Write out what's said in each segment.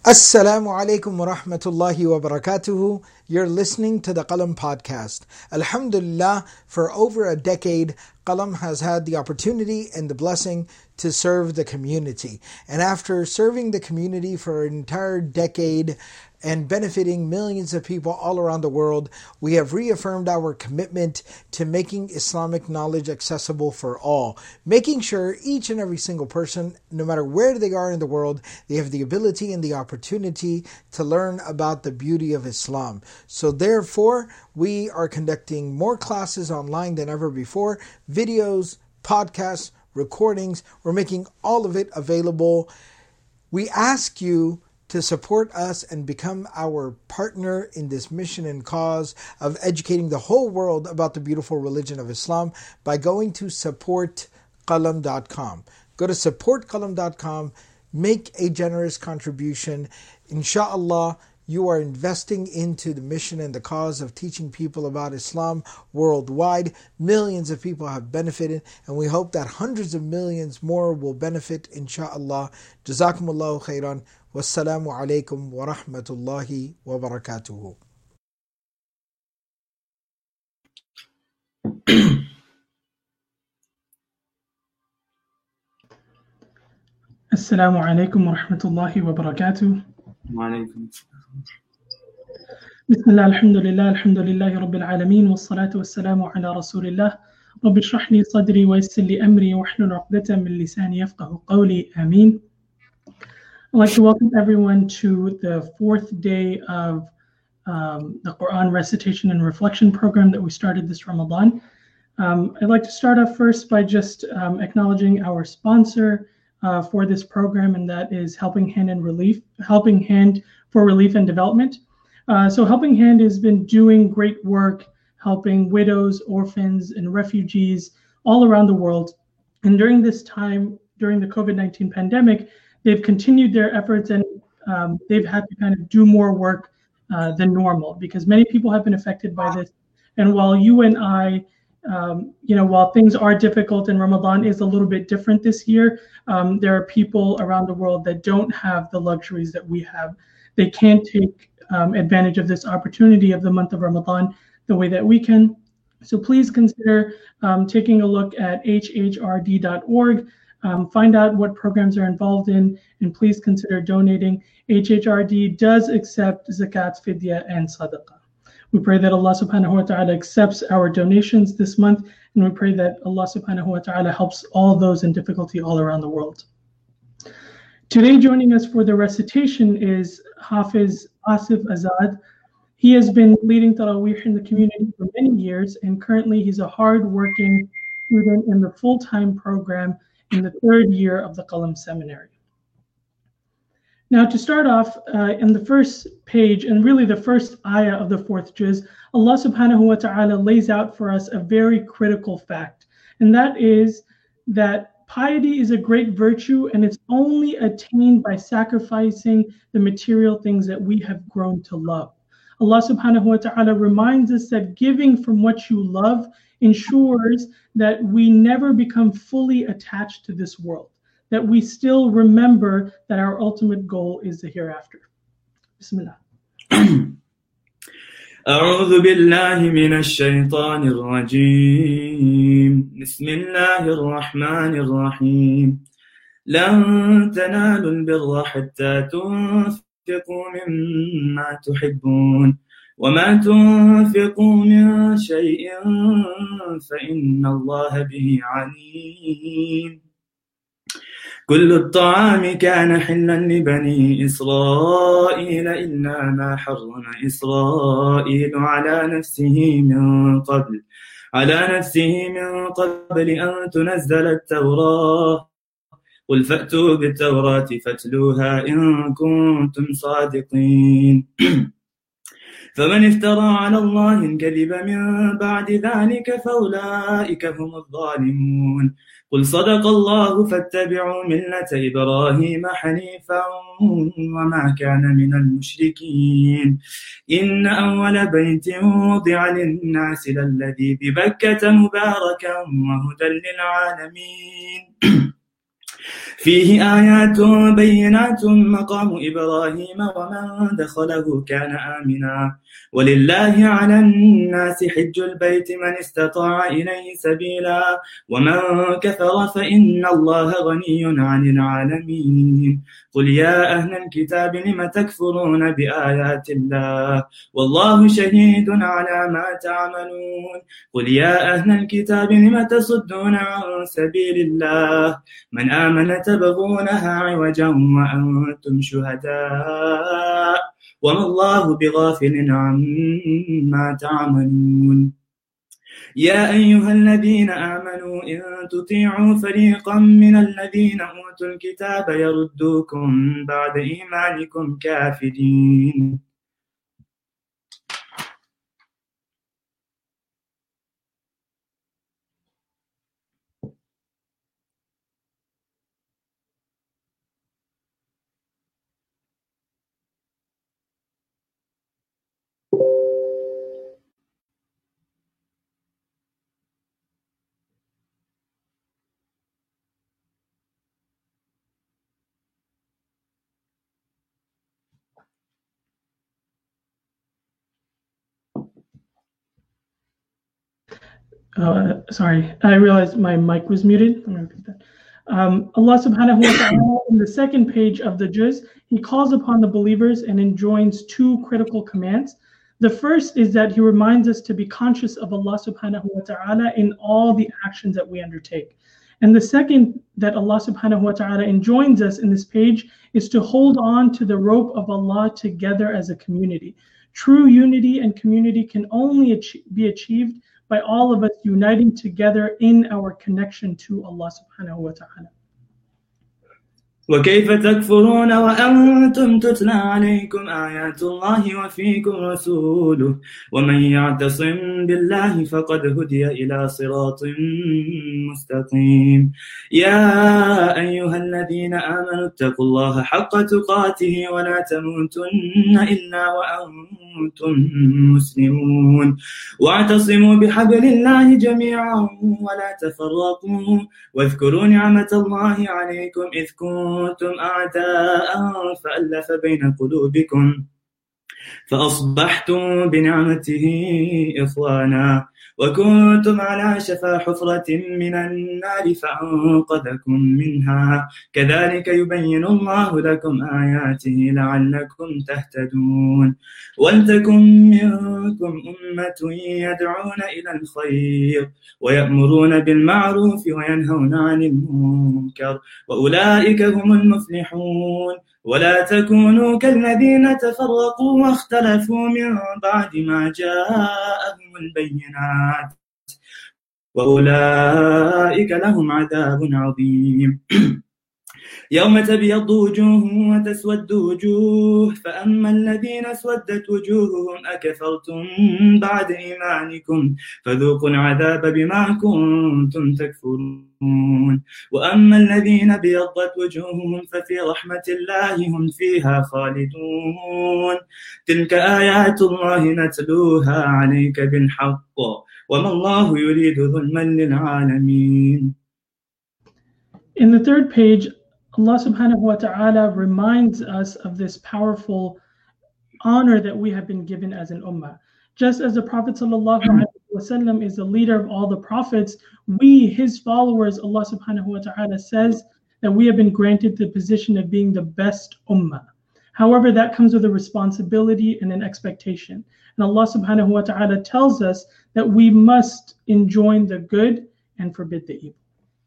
Assalamu alaikum wa rahmatullahi wa barakatuhu. You're listening to the Qalam podcast. Alhamdulillah, for over a decade, Qalam has had the opportunity and the blessing to serve the community. And after serving the community for an entire decade and benefiting millions of people all around the world, we have reaffirmed our commitment to making Islamic knowledge accessible for all, making sure each and every single person, no matter where they are in the world, they have the ability and the opportunity to learn about the beauty of Islam. So therefore, we are conducting more classes online than ever before, videos, podcasts, recordings. We're making all of it available. We ask you to support us and become our partner in this mission and cause of educating the whole world about the beautiful religion of Islam by going to supportqalam.com. Go to supportqalam.com, make a generous contribution. Insha'Allah, you are investing into the mission and the cause of teaching people about Islam worldwide. Millions of people have benefited, and we hope that hundreds of millions more will benefit, insha'Allah. Jazakumullahu khairan. Wassalamu alaikum wa rahmatullahi wa barakatuhu. Assalamu alaikum wa rahmatullahi wa barakatuh. Wa alaikum Bismillah, alhamdulillah, alhamdulillahi rabbil alameen, wassalatu wassalamu ala rasulillah. Rabbi shrah li sadri wa yassir li amri wa hlul 'uqdatan min lisani yafqahu qawli. Ameen. I'd like to welcome everyone to the fourth day of the Quran recitation and reflection program that we started this Ramadan. I'd like to start off first by just acknowledging our sponsor for this program, and that is Helping Hand for Relief and Development. So Helping Hand has been doing great work helping widows, orphans, and refugees all around the world. And during this time, during the COVID-19 pandemic, they've continued their efforts, and they've had to kind of do more work than normal because many people have been affected by this. And while you and I, while things are difficult and Ramadan is a little bit different this year, there are people around the world that don't have the luxuries that we have. They can't take advantage of this opportunity of the month of Ramadan the way that we can. So please consider taking a look at hhrd.org. Find out what programs are involved in, and please consider donating. HHRD does accept zakat, fidya, and sadaqah. We pray that Allah subhanahu wa ta'ala accepts our donations this month, and we pray that Allah subhanahu wa ta'ala helps all those in difficulty all around the world. Today joining us for the recitation is Hafiz Asif Azad. He has been leading Taraweeh in the community for many years, and currently he's a hard-working student in the full-time program in the third year of the Qalam Seminary. Now, to start off, in the first page, and really the first ayah of the fourth juz, Allah subhanahu wa ta'ala lays out for us a very critical fact, and that is that piety is a great virtue, and it's only attained by sacrificing the material things that we have grown to love. Allah subhanahu wa ta'ala reminds us that giving from what you love ensures that we never become fully attached to this world, that we still remember that our ultimate goal is the hereafter. Bismillah. أعوذ بالله من الشيطان الرجيم بسم الله الرحمن الرحيم لن تنالوا البر حتى تنفقوا مما تحبون وما تنفقوا من شيء فإن الله به عليم كل الطعام كان حلا لبني إسرائيل إلا ما حرم إسرائيل على نفسه من قبل أن تنزل التوراة قل فأتوا بالتوراة فاتلوها إن كنتم صادقين فمن افترى على الله الكذب من بعد ذلك فأولئك هم الظالمون قل صدق الله فاتبعوا ملة إبراهيم حنيفا وما كان من المشركين إن أول بيت وضع للناس للذي ببكة مباركا وهدى للعالمين فيه آيات بينات مقام إبراهيم ومن دخله كان آمنا ولله على الناس حج البيت من استطاع إليه سبيلا ومن كفر فإن الله غني عن العالمين قل يا أهل الكتاب لم تكفرون بآيات الله والله شهيد على ما تعملون قل يا أهل الكتاب لم تصدون عن سبيل الله من آمن تبغونها عوجا وأنتم شهداء وما الله بغافل عما تعملون يا أيها الذين آمنوا إن تطيعوا فريقا من الذين أوتوا الكتاب يردوكم بعد إيمانكم كافرين Sorry, I realized my mic was muted. I'm going to repeat that. Allah subhanahu wa ta'ala, in the second page of the juz, He calls upon the believers and enjoins two critical commands. The first is that He reminds us to be conscious of Allah subhanahu wa ta'ala in all the actions that we undertake. And the second that Allah subhanahu wa ta'ala enjoins us in this page is to hold on to the rope of Allah together as a community. True unity and community can only be achieved by all of us uniting together in our connection to Allah subhanahu wa ta'ala. وكيف تكفرون وأنتم تتلى عليكم آيات الله وفيكم رسوله ومن يعتصم بالله فقد هدي إلى صراط مستقيم يا أيها الذين آمنوا اتقوا الله حق تقاته ولا تموتن إلا وأنتم مسلمون واعتصموا بحبل الله جميعا ولا تفرقوا واذكروا نعمة الله عليكم إذ كنتم أعداء فألف بين قلوبكم فأصبحتم بنعمته إخوانا وكنتم على شفا حفرة من النار فأنقذكم منها كذلك يبين الله لكم آياته لعلكم تهتدون ولتكن منكم أمة يدعون إلى الخير ويأمرون بالمعروف وينهون عن المنكر وأولئك هم المفلحون ولا تكونوا كالذين تفرقوا واختلفوا من بعد ما جاءهم البينات وأولئك لهم عذاب عظيم يوم تبيض وجوه وتسود وجوه فأما الذين اسودت وجوههم أكفرتم بعد إيمانكم فذوقوا العذاب بما كنتم تكفرون وأما الذين ابيضت وجوههم ففي رحمة الله هم فيها خالدون تلك آيات الله نتلوها عليك بالحق وما الله يريد ظلما للعالمين. In the third page, Allah subhanahu wa ta'ala reminds us of this powerful honor that we have been given as an ummah. Just as the Prophet sallallahu alaihi wasallam is the leader of all the prophets, we, his followers, Allah subhanahu wa ta'ala says that we have been granted the position of being the best ummah. However, that comes with a responsibility and an expectation. And Allah subhanahu wa ta'ala tells us that we must enjoin the good and forbid the evil.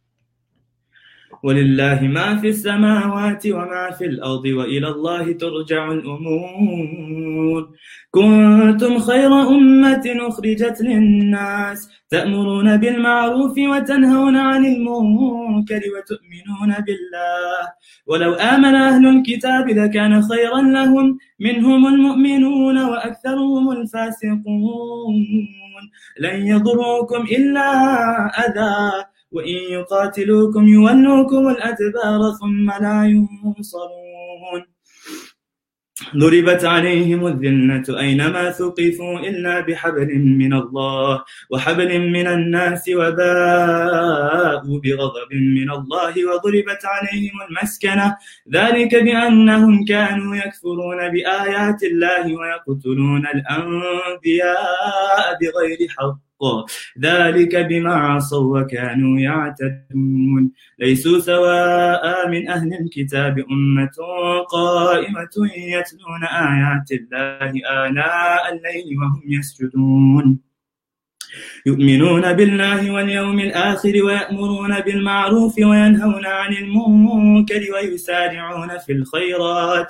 ولله ما في السماوات وما في الأرض وإلى الله ترجع الأمور كنتم خير أمة أخرجت للناس تأمرون بالمعروف وتنهون عن المنكر وتؤمنون بالله ولو آمن أهل الكتاب لكان خيرا لهم منهم المؤمنون وأكثرهم الفاسقون لن يضروكم إلا أذى وإن يقاتلوكم يولوكم الأدبار ثم لا ينصرون ضربت عليهم الذلة أينما ثقفوا إلا بحبل من الله وحبل من الناس وباءوا بغضب من الله وضربت عليهم المسكنة ذلك بأنهم كانوا يكفرون بآيات الله ويقتلون الأنبياء بغير حق ذلك بما عصوا وكانوا يعتدون ليسوا سواء من أهل الكتاب أمة قائمة يتلون آيات الله آناء الليل وهم يسجدون يؤمنون بالله واليوم الآخر ويأمرون بالمعروف وينهون عن المنكر ويسارعون في الخيرات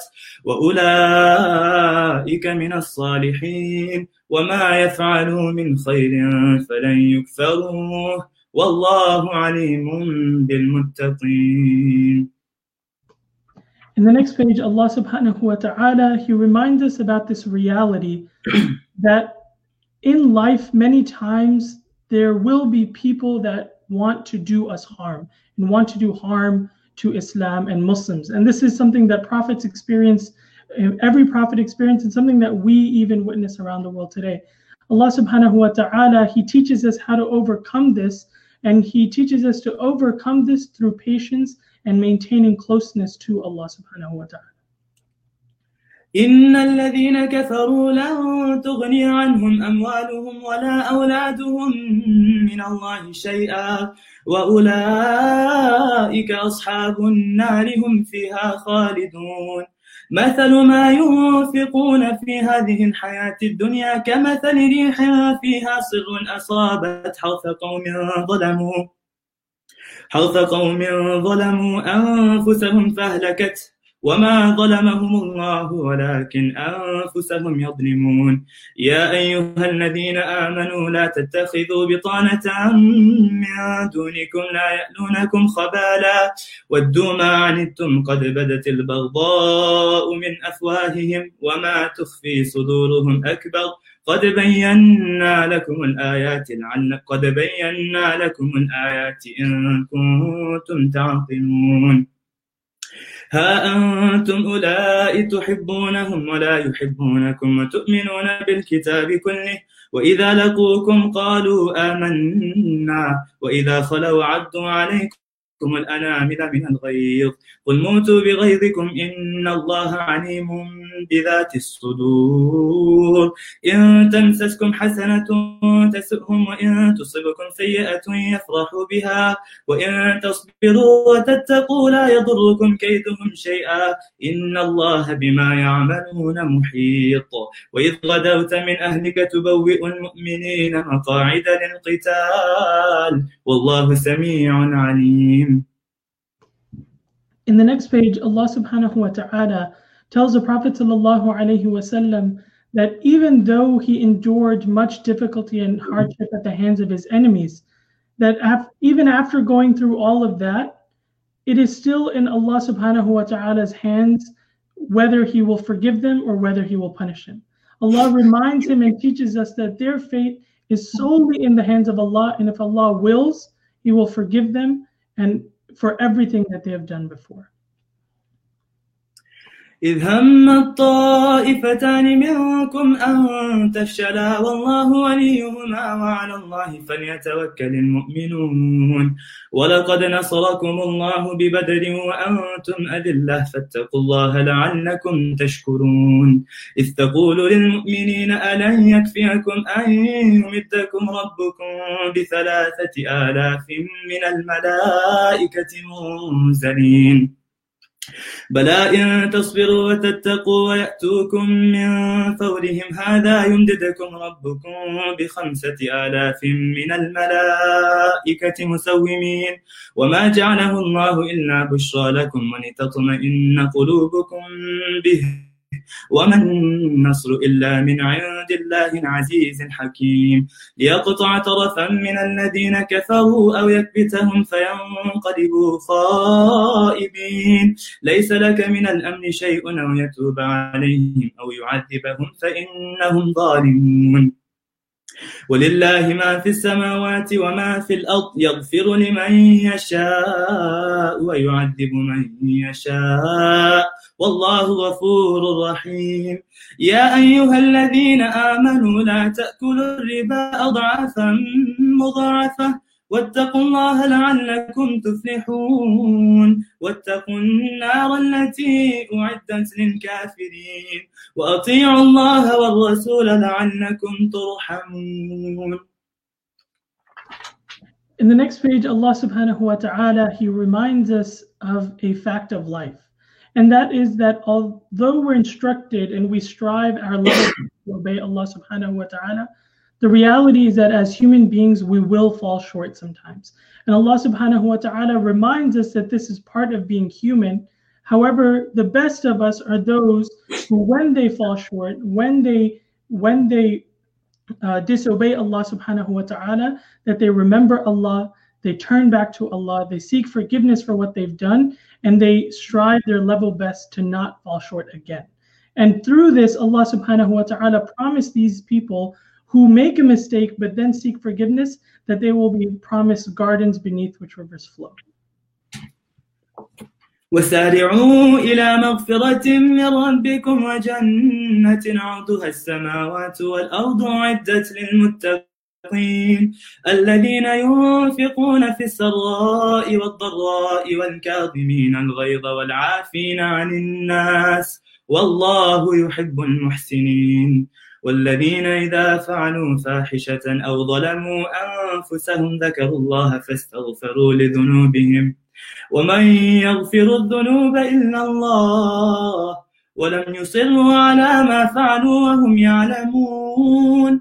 وأولئك من الصالحين وما يفعلوا من خير فلن يكفروه والله عليم بالمتقين. In the next page, Allah subhanahu wa ta'ala, He reminds us about this reality that in life, many times there will be people that want to do us harm and want to do harm to Islam and Muslims. And this is something that prophets experience, every prophet experienced, and something that we even witness around the world today. Allah subhanahu wa ta'ala, He teaches us how to overcome this, and He teaches us to overcome this through patience and maintaining closeness to Allah subhanahu wa ta'ala. إن الذين كفروا لن تغني عنهم أموالهم ولا أولادهم من الله شيئا وأولئك أصحاب النار هم فيها خالدون مثل ما ينفقون في هذه الحياة الدنيا كمثل ريح فيها صر أصابت حرث قوم ظلموا أنفسهم فأهلكت وما ظلمهم الله ولكن أنفسهم يظلمون يا أيها الذين آمنوا لا تتخذوا بطانة من دونكم لا يألونكم خبالا ودوا ما عنتم قد بدت البغضاء من أفواههم وما تخفي صدورهم أكبر قد بينا لكم الآيات إن كنتم تعقلون ها أنتم أولئك تحبونهم ولا يحبونكم وتؤمنون بالكتاب كله وإذا لقوكم قالوا آمنا وإذا خلوا عضوا عليكم الأنامل من الغيظ قل موتوا بغيظكم إن الله عليم بذات الصدور إن تمسسكم حسنة تسؤهم وإن تصبكم سيئة يفرحوا بها وإن تصبروا وتتقوا لا يضركم كيدهم شيئا إن الله بما يعملون محيط وإذ غدوت من أهلك تبوئ المؤمنين مقاعد للقتال والله سميع عليم. In the next page, Allah subhanahu wa ta'ala tells the Prophet sallallahu alaihi wasallam that even though he endured much difficulty and hardship at the hands of his enemies, that even after going through all of that, it is still in Allah subhanahu wa ta'ala's hands whether He will forgive them or whether He will punish them. Allah reminds him and teaches us that their fate is solely in the hands of Allah, and if Allah wills, He will forgive them and for everything that they have done before. إذ هم الطائفتان منكم أن تفشلا والله وليهما وعلى الله فليتوكل المؤمنون ولقد نصركم الله ببدر وأنتم أذلة فاتقوا الله لعلكم تشكرون إذ تقول للمؤمنين ألن يكفيكم أن يمدكم ربكم ب3,000 من الملائكة منزلين بلى إن تصبروا وتتقوا ويأتوكم من فورهم هذا يمددكم ربكم ب5,000 من الملائكة مسومين وما جعله الله إلا بشرى لكم ولتطمئن قلوبكم به وما النصر إلا من عند الله العزيز الحكيم ليقطع طرفا من الذين كفروا أو يكبتهم فينقلبوا خائبين ليس لك من الأمن شيء أو يتوب عليهم أو يعذبهم فإنهم ظالمون ولله ما في السماوات وما في الأرض يغفر لمن يشاء ويعذب من يشاء والله غفور رحيم. يا أيها الذين آمنوا لا تأكلوا الربا أضعافا مضاعفة واتقوا الله لعلكم تفلحون. واتقوا النار التي أعدت للكافرين وأطيعوا الله والرسول لعلكم ترحمون. In the next page, Allah subhanahu wa ta'ala, He reminds us of a fact of life. And that is that although we're instructed and we strive our level to obey Allah subhanahu wa ta'ala, the reality is that as human beings, we will fall short sometimes. And Allah subhanahu wa ta'ala reminds us that this is part of being human. However, the best of us are those who, when they fall short, when they disobey Allah subhanahu wa ta'ala, that they remember Allah, they turn back to Allah, they seek forgiveness for what they've done, and they strive their level best to not fall short again. And through this, Allah subhanahu wa ta'ala promised these people who make a mistake but then seek forgiveness that they will be promised gardens beneath which rivers flow. وسارعوا إلى مغفرة من ربكم وجنة عرضها السماوات والأرض أعدت للمتقين الذين ينفقون في السراء والضراء والكاظمين الغيظ والعافين عن الناس والله يحب المحسنين. والذين إذا فعلوا فاحشة أو ظلموا أنفسهم ذكروا الله فاستغفروا لذنوبهم ومن يغفر الذنوب إلا الله ولم يصروا على ما فعلوا وهم يعلمون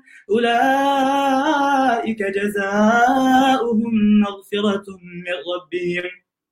أولئك جزاؤهم مغفرة من ربهم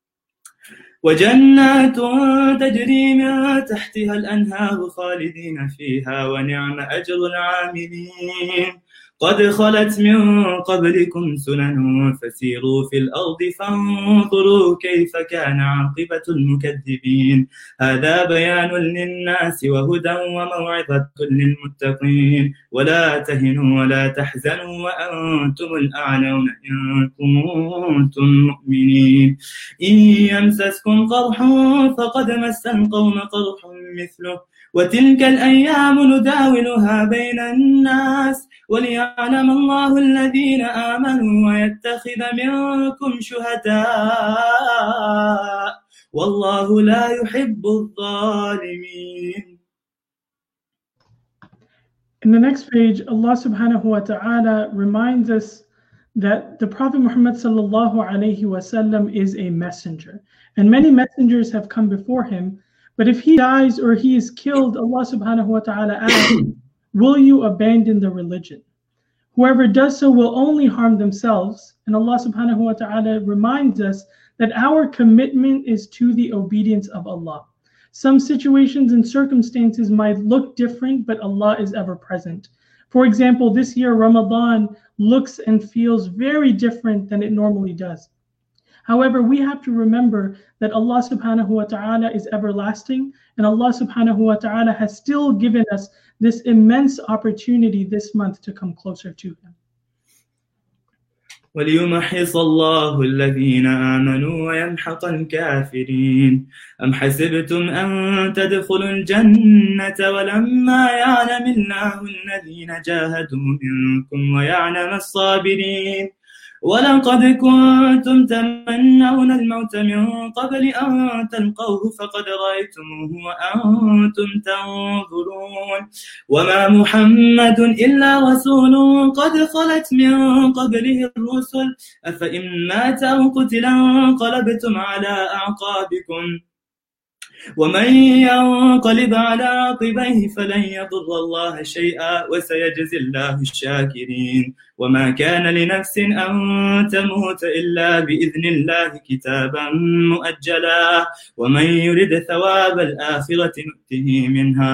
وجنات تجري من تحتها الأنهار خالدين فيها ونعم أجر العاملين. قد خلت من قبلكم سنن فسيروا في الأرض فانظروا كيف كان عاقبة المكذبين. هذا بيان للناس وهدى وموعظة للمتقين. ولا تهنوا ولا تحزنوا وأنتم الأعلون إن كنتم مؤمنين. إن يمسسكم قرح فقد مس القوم قرح مثله وتلك الأيام نداولها بين الناس وليعلم الله الذين آمنوا ويتخذ منكم شهداء والله لا يحب الظالمين. In the next page, Allah subhanahu wa ta'ala reminds us that the Prophet Muhammad sallallahu alayhi wasallam is a messenger, and many messengers have come before him. But if he dies or he is killed, Allah subhanahu wa ta'ala asks, will you abandon the religion? Whoever does so will only harm themselves. And Allah subhanahu wa ta'ala reminds us that our commitment is to the obedience of Allah. Some situations and circumstances might look different, but Allah is ever present. For example, this year Ramadan looks and feels very different than it normally does. However, we have to remember that Allah subhanahu wa ta'ala is everlasting, and Allah subhanahu wa ta'ala has still given us this immense opportunity this month to come closer to Him. وليمحص الله الذين آمنوا ويمحق الكافرين. أم حسبتم أن تدخلوا الجنة ولما يعلم الله الذين جاهدوا منكم ويعلم الصابرين. ولقد كنتم تمنون الموت من قبل أن تلقوه فقد رأيتموه وأنتم تنظرون. وما محمد إلا رسول قد خلت من قبله الرسل أفإن مات أو قتل انقلبتم على أعقابكم ومن ينقلب على عقبيه فلن يضر الله شيئا وسيجزي الله الشاكرين. وما كان لنفس أن تموت إلا بإذن الله كتابا مؤجلا ومن يرد ثواب الآخرة نؤته منها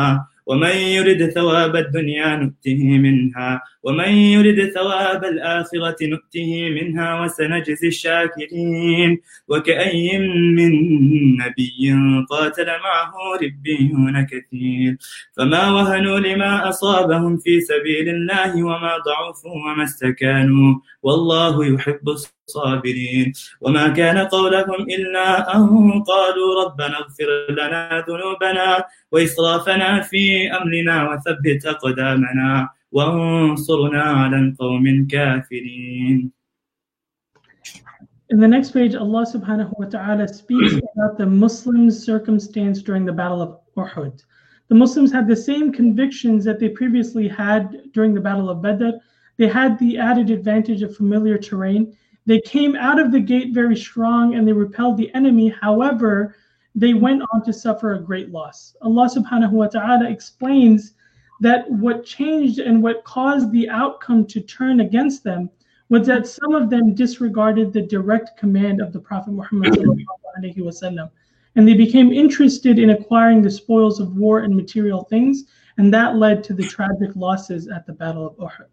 ومن يرد ثواب الدنيا نؤته منها ومن يرد ثواب الآخرة نؤته منها وسنجزي الشاكرين. وكأي من نبي قاتل معه ربيون كثير فما وهنوا لما أصابهم في سبيل الله وما ضعفوا وما استكانوا والله يحب الصابرين. وما كان قولهم إلا أن قالوا ربنا اغفر لنا ذنوبنا وإسرافنا في أمرنا وثبت أقدامنا وانصرنا على القوم الكافرين. In the next page, Allah subhanahu wa ta'ala speaks about the Muslims' circumstance during the Battle of Uhud. The Muslims had the same convictions that they previously had during the Battle of Badr. They had the added advantage of familiar terrain. They came out of the gate very strong and they repelled the enemy. However, they went on to suffer a great loss. Allah subhanahu wa ta'ala explains that what changed and what caused the outcome to turn against them was that some of them disregarded the direct command of the Prophet Muhammad sallallahu alaihi wasallam, and they became interested in acquiring the spoils of war and material things, and that led to the tragic losses at the Battle of Uhud.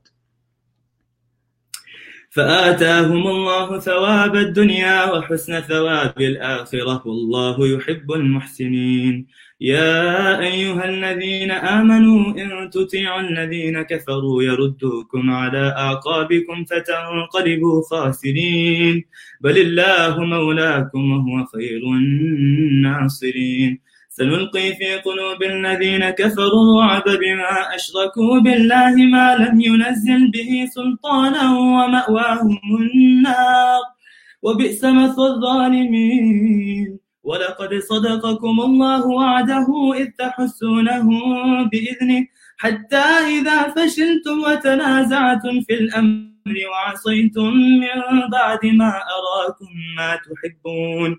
فآتاهم الله ثواب الدنيا وحسن ثواب الآخرة والله يحب المحسنين. يا أيها الذين آمنوا إن تطيعوا الذين كفروا يردوكم على أعقابكم فتنقلبوا خاسرين بل الله مولاكم وهو خير الناصرين. سنلقي في قلوب الذين كفروا الرعب بما أشركوا بالله ما لم ينزل به سلطانا ومأواهم النار وبئس مثوى الظالمين. ولقد صدقكم الله وعده إذ تحسونه بإذنه حتى إذا فشلتم وتنازعتم في الأمر وعصيتم من بعد ما أراكم ما تحبون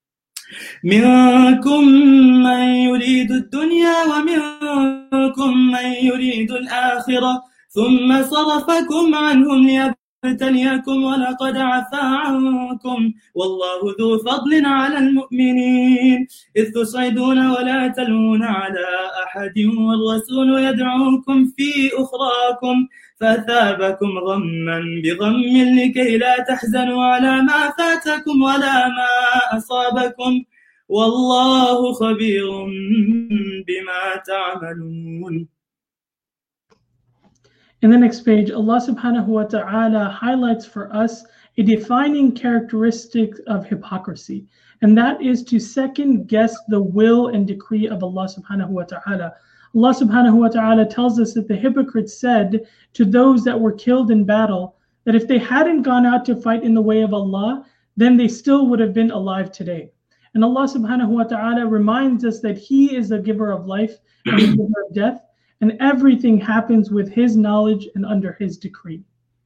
منكم من يريد الدنيا ومنكم من يريد الآخرة ثم صرفكم عنهم ليبتليكم ولقد عفا عنكم والله ذو فضل على المؤمنين إذ تصعدون ولا تلوون على أحد والرسول يدعوكم في أخراكم فأثابكم غما بغم لكي لا تحزنوا على ما فاتكم ولا ما أصابكم والله خبير بما تعملون. In the next page, Allah subhanahu wa ta'ala highlights for us a defining characteristic of hypocrisy, and that is to second guess the will and decree of Allah subhanahu wa ta'ala. Allah subhanahu wa ta'ala tells us that the hypocrites said to those that were killed in battle that if they hadn't gone out to fight in the way of Allah, then they still would have been alive today. And Allah subhanahu wa ta'ala reminds us that He is the giver of life and the giver of death, and everything happens with His knowledge and under His decree.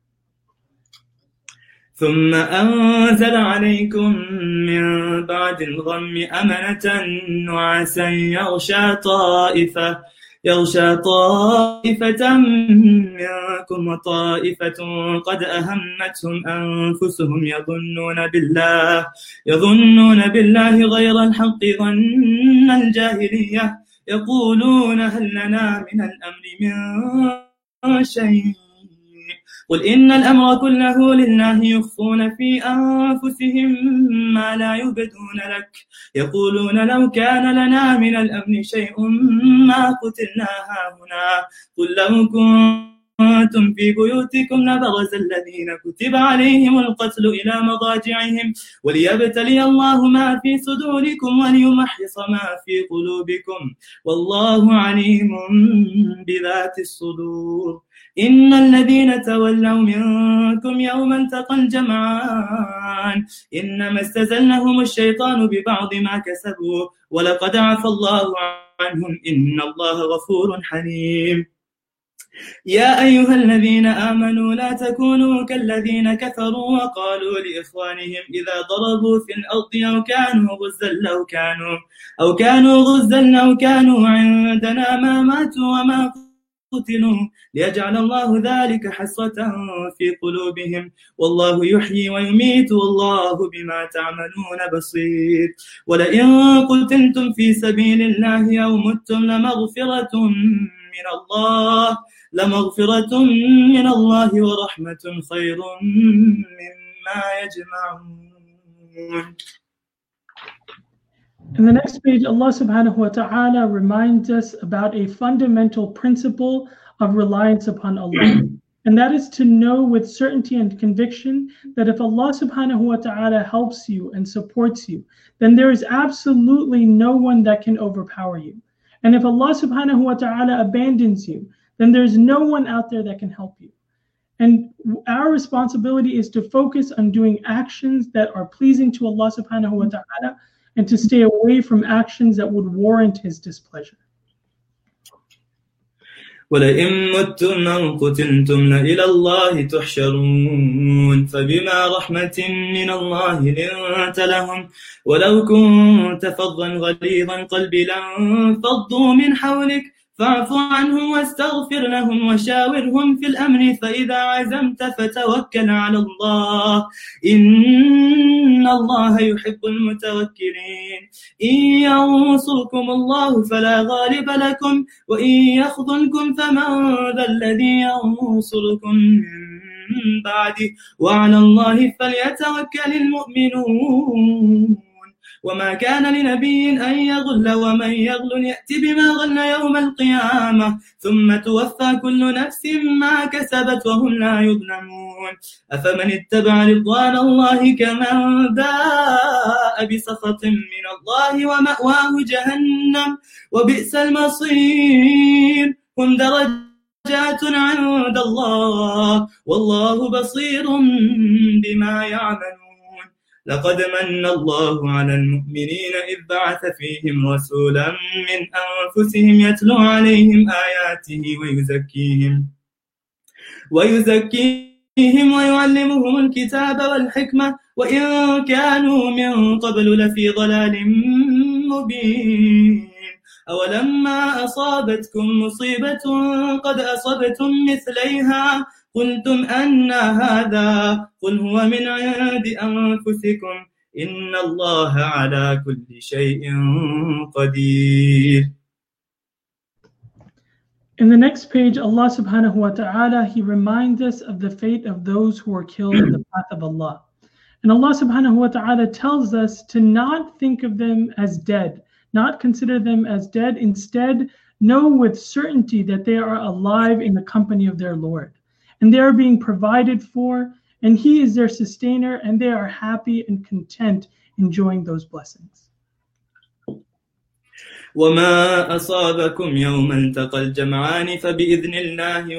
ثم أنزل عليكم من بعد الغم أمنة نعاسا يغشى طائفة منكم وطائفة قد أهمتهم أنفسهم يظنون بالله غير الحق ظن الجاهلية يقولون هل لنا من الأمر من شيء قل إن الأمر كله لله يخفون في أنفسهم ما لا يبدون لك يقولون لو كان لنا من الأمر شيء ما قتلنا هاهنا قل لو كنتم في بيوتكم لبرز الذين كتب عليهم القتل إلى مضاجعهم وليبتلي الله ما في صدوركم وليمحص ما في قلوبكم والله عليم بذات الصدور. إن الذين تولوا منكم يوم التقى الجمعان إنما استزلهم الشيطان ببعض ما كسبوا ولقد عفى الله عنهم إن الله غفور حليم. يا أيها الذين آمنوا لا تكونوا كالذين كفروا وقالوا لإخوانهم إذا ضربوا في الأرض أو كانوا غزا لو كانوا عندنا ما ماتوا وما قتلوا ليجعل الله ذلك حسرة في قلوبهم والله يحيي ويميت والله بما تعملون بصير ولئن قتلتم في سبيل الله أو متم لمغفرة من الله ورحمة خير مما يجمعون. In the next page, Allah subhanahu wa ta'ala reminds us about a fundamental principle of reliance upon Allah. And that is to know with certainty and conviction that if Allah subhanahu wa ta'ala helps you and supports you, then there is absolutely no one that can overpower you. And if Allah subhanahu wa ta'ala abandons you, then there's no one out there that can help you. And our responsibility is to focus on doing actions that are pleasing to Allah subhanahu wa ta'ala and to stay away from actions that would warrant His displeasure. ولئن متم أو قتلتم إلى الله تحشرون فبما رحمة من الله لنت لهم ولو كنت فظا غليظ القلب لانفضوا من حولك فاعف عنهم واستغفر لهم وشاورهم في الأمر فإذا عزمت فتوكل على الله إن الله يحب المتوكلين إن ينصركم الله فلا غالب لكم وإن يخذلكم فمن ذا الذي ينصركم من بعده وعلى الله فليتوكل المؤمنون وما كان لنبي أن يغل ومن يغل يأتي بما غل يوم القيامة ثم توفى كل نفس ما كسبت وهم لا يظلمون أفمن اتبع رضوان الله كمن باء بسخط من الله ومأواه جهنم وبئس المصير هم درجات عند الله والله بصير بما يعملون لقد من الله على المؤمنين إذ بعث فيهم رسولا من أنفسهم يتلو عليهم آياته ويزكيهم ويعلمهم الكتاب والحكمة وإن كانوا من قبل لفي ضلال مبين أولما أصابتكم مصيبة قد أصبتم مثليها قلتم أن هذا قل هو من عند أنفسكم إن الله على كل شيء قدير. In the next page, Allah subhanahu wa ta'ala, He reminds us of the fate of those who are killed in the path of Allah. And Allah subhanahu wa ta'ala tells us to not think of them as dead, not consider them as dead. Instead, know with certainty that they are alive in the company of their Lord. And they are being provided for, and He is their sustainer, and they are happy and content enjoying those blessings. وما أصابكم يوم التقى الجمعان فبإذن الله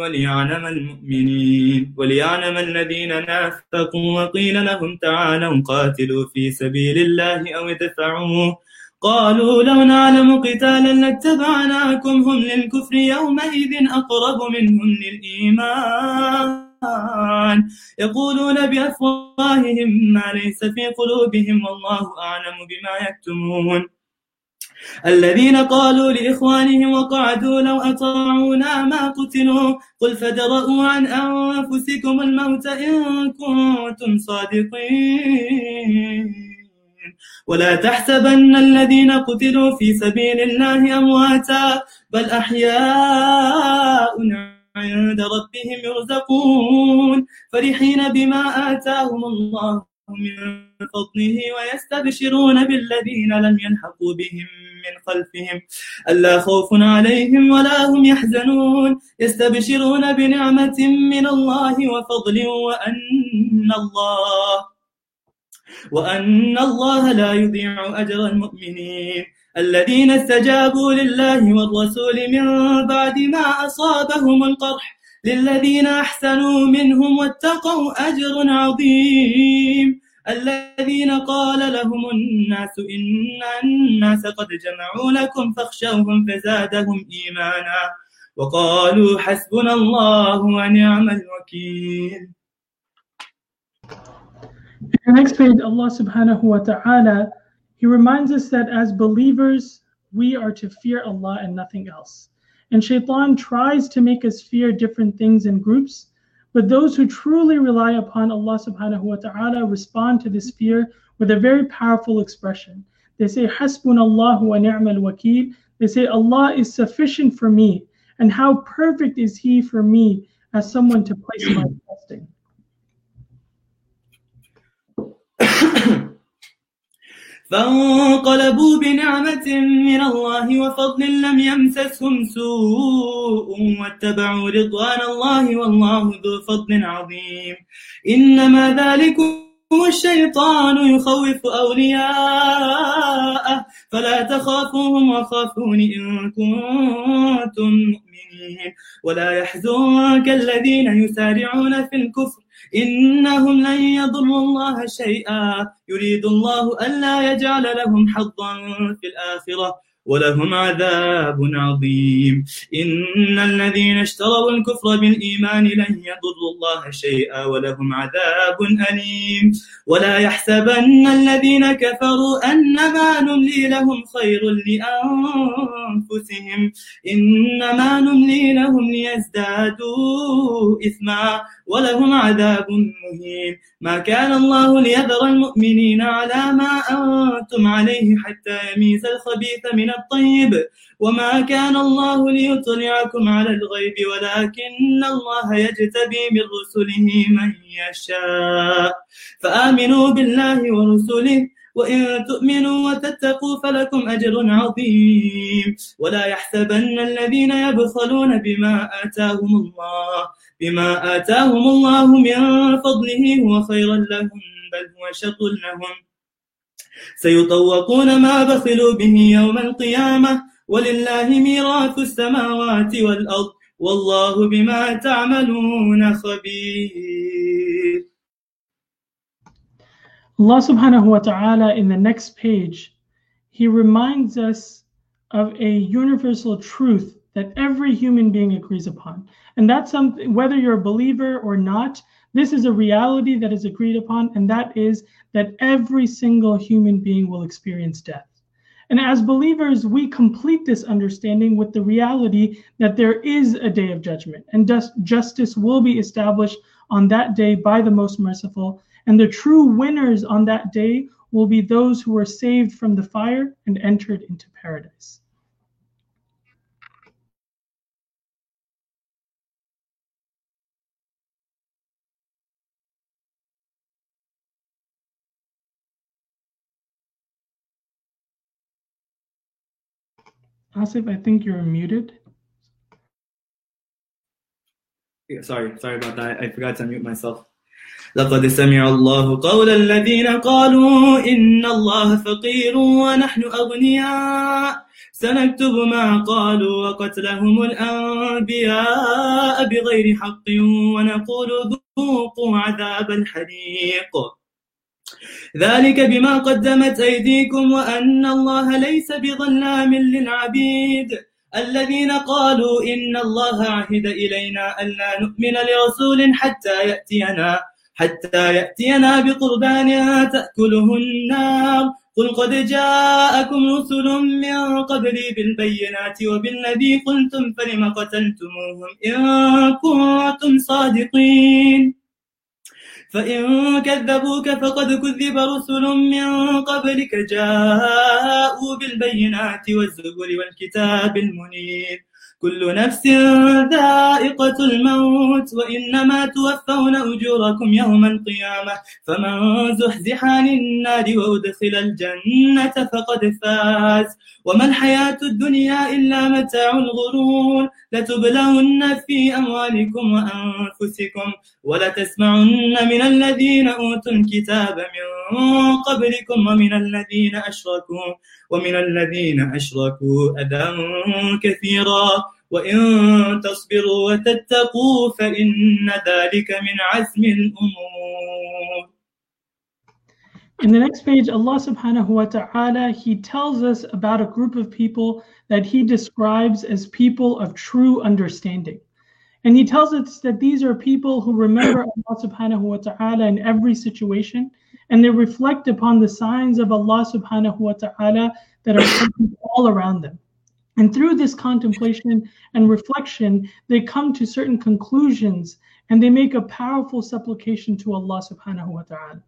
وليعلم الذين نافقوا وقيل لهم تعالوا قاتلوا في سبيل الله أو ادفعوا قالوا لو نعلم قتالا لاتبعناكم هم للكفر يومئذ أقرب منهم للإيمان يقولون بأفواههم ما ليس في قلوبهم والله أعلم بما يكتمون الذين قالوا لإخوانهم وقعدوا لو أطاعونا ما قتلوا قل فادرءوا عن أنفسكم الموت إن كنتم صادقين ولا تحسبن الذين قتلوا في سبيل الله أمواتا بل أحياء عند ربهم يرزقون فرحين بما آتاهم الله من فضله ويستبشرون بالذين لم يلحقوا بهم من خلفهم ألا خوف عليهم ولا هم يحزنون يستبشرون بنعمة من الله وفضل وأن الله لا يضيع أجر المؤمنين الذين استجابوا لله والرسول من بعد ما أصابهم القرح للذين أحسنوا منهم واتقوا أجر عظيم الذين قال لهم الناس إن الناس قد جمعوا لكم فاخشوهم فزادهم إيمانا وقالوا حسبنا الله ونعم الوكيل. In the next page, Allah subhanahu wa ta'ala, He reminds us that as believers, we are to fear Allah and nothing else. And Shaitan tries to make us fear different things in groups. But those who truly rely upon Allah subhanahu wa ta'ala respond to this fear with a very powerful expression. They say, Hasbunallahu wa ni'mal wakeel. They say, Allah is sufficient for me. And how perfect is He for me as someone to place my trust in. فانقلبوا بنعمة من الله وفضل لم يمسسهم سوء واتبعوا رضوان الله والله ذو فضل عظيم إنما ذلكم الشيطان يخوف أولياءه فلا تخافوهم وخافون إن كنتم مؤمنين ولا يحزنك الذين يسارعون في الكفر إنهم لن يضروا الله شيئا يريد الله ألا يجعل لهم حظا في الآخرة ولهم عذاب عظيم إن الذين اشتروا الكفر بالإيمان لن يضروا الله شيئا ولهم عذاب أليم ولا يحسبن الذين كفروا أنما نملي لهم خير لأنفسهم إنما نملي لهم ليزدادوا إثما ولهم عذاب مهين ما كان الله ليذر المؤمنين على ما أنتم عليه حتى يميز الخبيث من الطيب وما كان الله ليطلعكم على الغيب ولكن الله يجتبي من رسله من يشاء فآمنوا بالله ورسله وإن تؤمنوا وتتقوا فلكم أجر عظيم ولا يحسبن الذين يبخلون بما آتاهم الله من فضله هو خيرا لهم بل هو شر لهم سيطوقون ما بخلوا به يوم القيامة ولله ميراث السماوات والأرض والله بما تعملون خبير. Allah subhanahu wa ta'ala in the next page, He reminds us of a universal truth that every human being agrees upon. And that's something, whether you're a believer or not, this is a reality that is agreed upon, and that is that every single human being will experience death. And as believers, we complete this understanding with the reality that there is a day of judgment, and justice will be established on that day by the Most Merciful. And the true winners on that day will be those who were saved from the fire and entered into paradise. Asif, I think you're muted. Yeah, sorry about that. I forgot to unmute myself. لقد سمع الله قول الذين قالوا إن الله فقير ونحن أغنياء سنكتب ما قالوا وقتلهم الأنبياء بغير حق ونقول ذوقوا عذاب الحريق ذلك بما قدمت أيديكم وأن الله ليس بظلام للعبيد الذين قالوا إن الله عهد إلينا ألا نؤمن لرسول حتى يأتينا بقربان تأكله النار قل قد جاءكم رسل من قبلي بالبينات وبالذي قلتم فلم قتلتموهم إن كنتم صادقين فإن كذبوك فقد كذب رسل من قبلك جاءوا بالبينات والزبر والكتاب المنير كل نفس ذائقة الموت وإنما توفون أجوركم يوم القيامة فمن زحزح عن النار وأدخل الجنة فقد فاز وما الحياة الدنيا إلا متاع الغرور لتبلون في أموالكم وأنفسكم ولتسمعن من الذين أوتوا الكتاب من قبلكم ومن الذين أشركوا أذى كثيرا وإن تصبروا وتتقوا فإن ذلك من عزم الأمور. In the next page, Allah subhanahu wa ta'ala, He tells us about a group of people that He describes as people of true understanding. And He tells us that these are people who remember Allah subhanahu wa ta'ala in every situation, and they reflect upon the signs of Allah subhanahu wa ta'ala that are all around them. And through this contemplation and reflection, they come to certain conclusions and they make a powerful supplication to Allah subhanahu wa ta'ala.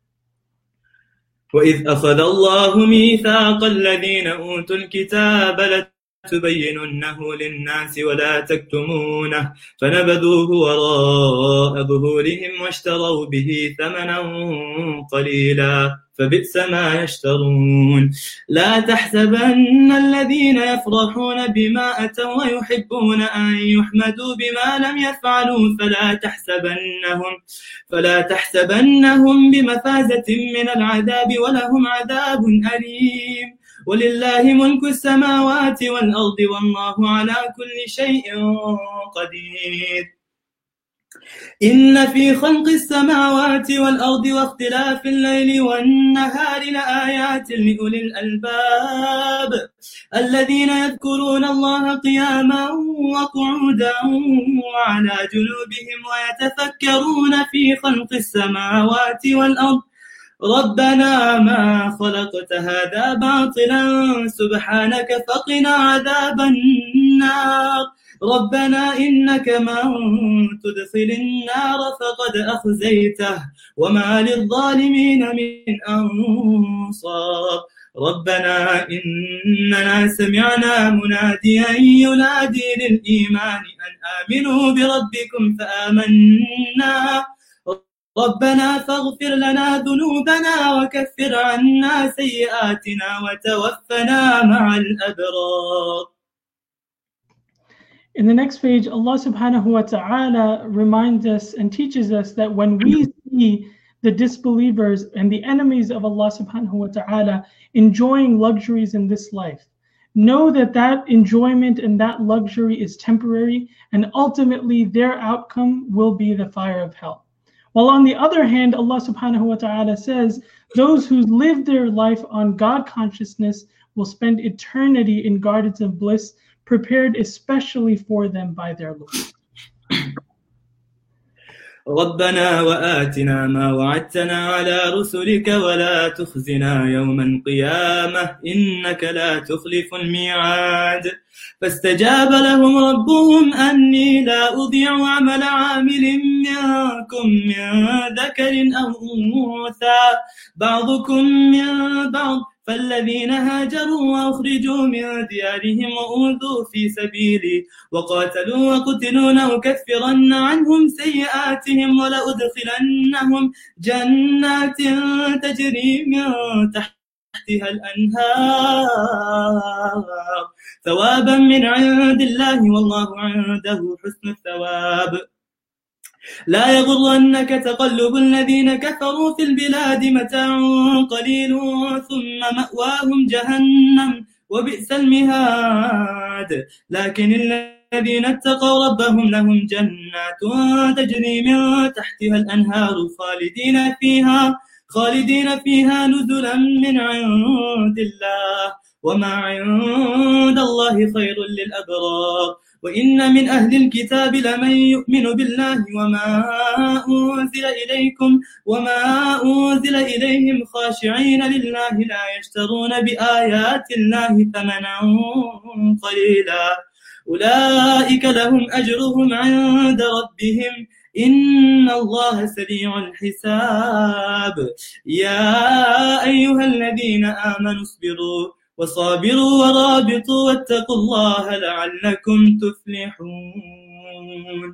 وإذ أخذ الله ميثاق الذين أوتوا الكتاب لتبيننه للناس ولا تكتمونه فنبذوه وراء ظهورهم واشتروا به ثمنا قليلا فبئس ما يشترون لا تحسبن الذين يفرحون بما أتوا ويحبون أن يحمدوا بما لم يفعلوا فلا تحسبنهم بمفازة من العذاب ولهم عذاب أليم ولله ملك السماوات والأرض والله على كل شيء قدير إن في خلق السماوات والأرض واختلاف الليل والنهار لآيات لأولي الألباب الذين يذكرون الله قياما وقعودا وعلى جنوبهم ويتفكرون في خلق السماوات والأرض ربنا ما خلقت هذا باطلا سبحانك فقنا عذاب النار ربنا إنك من تدخل النار فقد أخزيته وما للظالمين من أنصار ربنا إننا سمعنا مناديا ينادي للإيمان أن آمنوا بربكم فآمنا ربنا فاغفر لنا ذنوبنا وكفر عنا سيئاتنا وتوفنا مع الأبرار. In the next page, Allah subhanahu wa ta'ala reminds us and teaches us that when we see the disbelievers and the enemies of Allah subhanahu wa ta'ala enjoying luxuries in this life, know that that enjoyment and that luxury is temporary, and ultimately their outcome will be the fire of hell. While on the other hand, Allah subhanahu wa ta'ala says, those who live their life on God consciousness will spend eternity in gardens of bliss, prepared especially for them by their Lord. ربنا وآتنا ما وعدتنا على رسلك ولا تخزنا يوم القيامة إنك لا تخلف الميعاد فاستجاب لهم ربهم أني لا أضيع عمل عامل منكم من ذكر أو أنثى بعضكم من بعض فالذين هاجروا وأخرجوا من ديارهم وأوذوا في سبيلي وقاتلوا وقتلوا لأكفرن عنهم سيئاتهم ولأدخلنهم جنات تجري من تحتها الأنهار ثوابا من عند الله والله عنده حسن الثواب لا يغرنك تقلب الذين كفروا في البلاد متاع قليل ثم مأواهم جهنم وبئس المهاد لكن الذين اتقوا ربهم لهم جنات تجري من تحتها الأنهار خالدين فيها نزلا من عند الله وما عند الله خير للأبرار وإن من أهل الكتاب لمن يؤمن بالله وما أنزل إليهم خاشعين لله لا يشترون بآيات الله ثمنا قليلا أولئك لهم أجرهم عند ربهم إن الله سريع الحساب يا أيها الذين آمنوا اصبروا وصابروا ورابطوا واتقوا الله لعلكم تفلحون.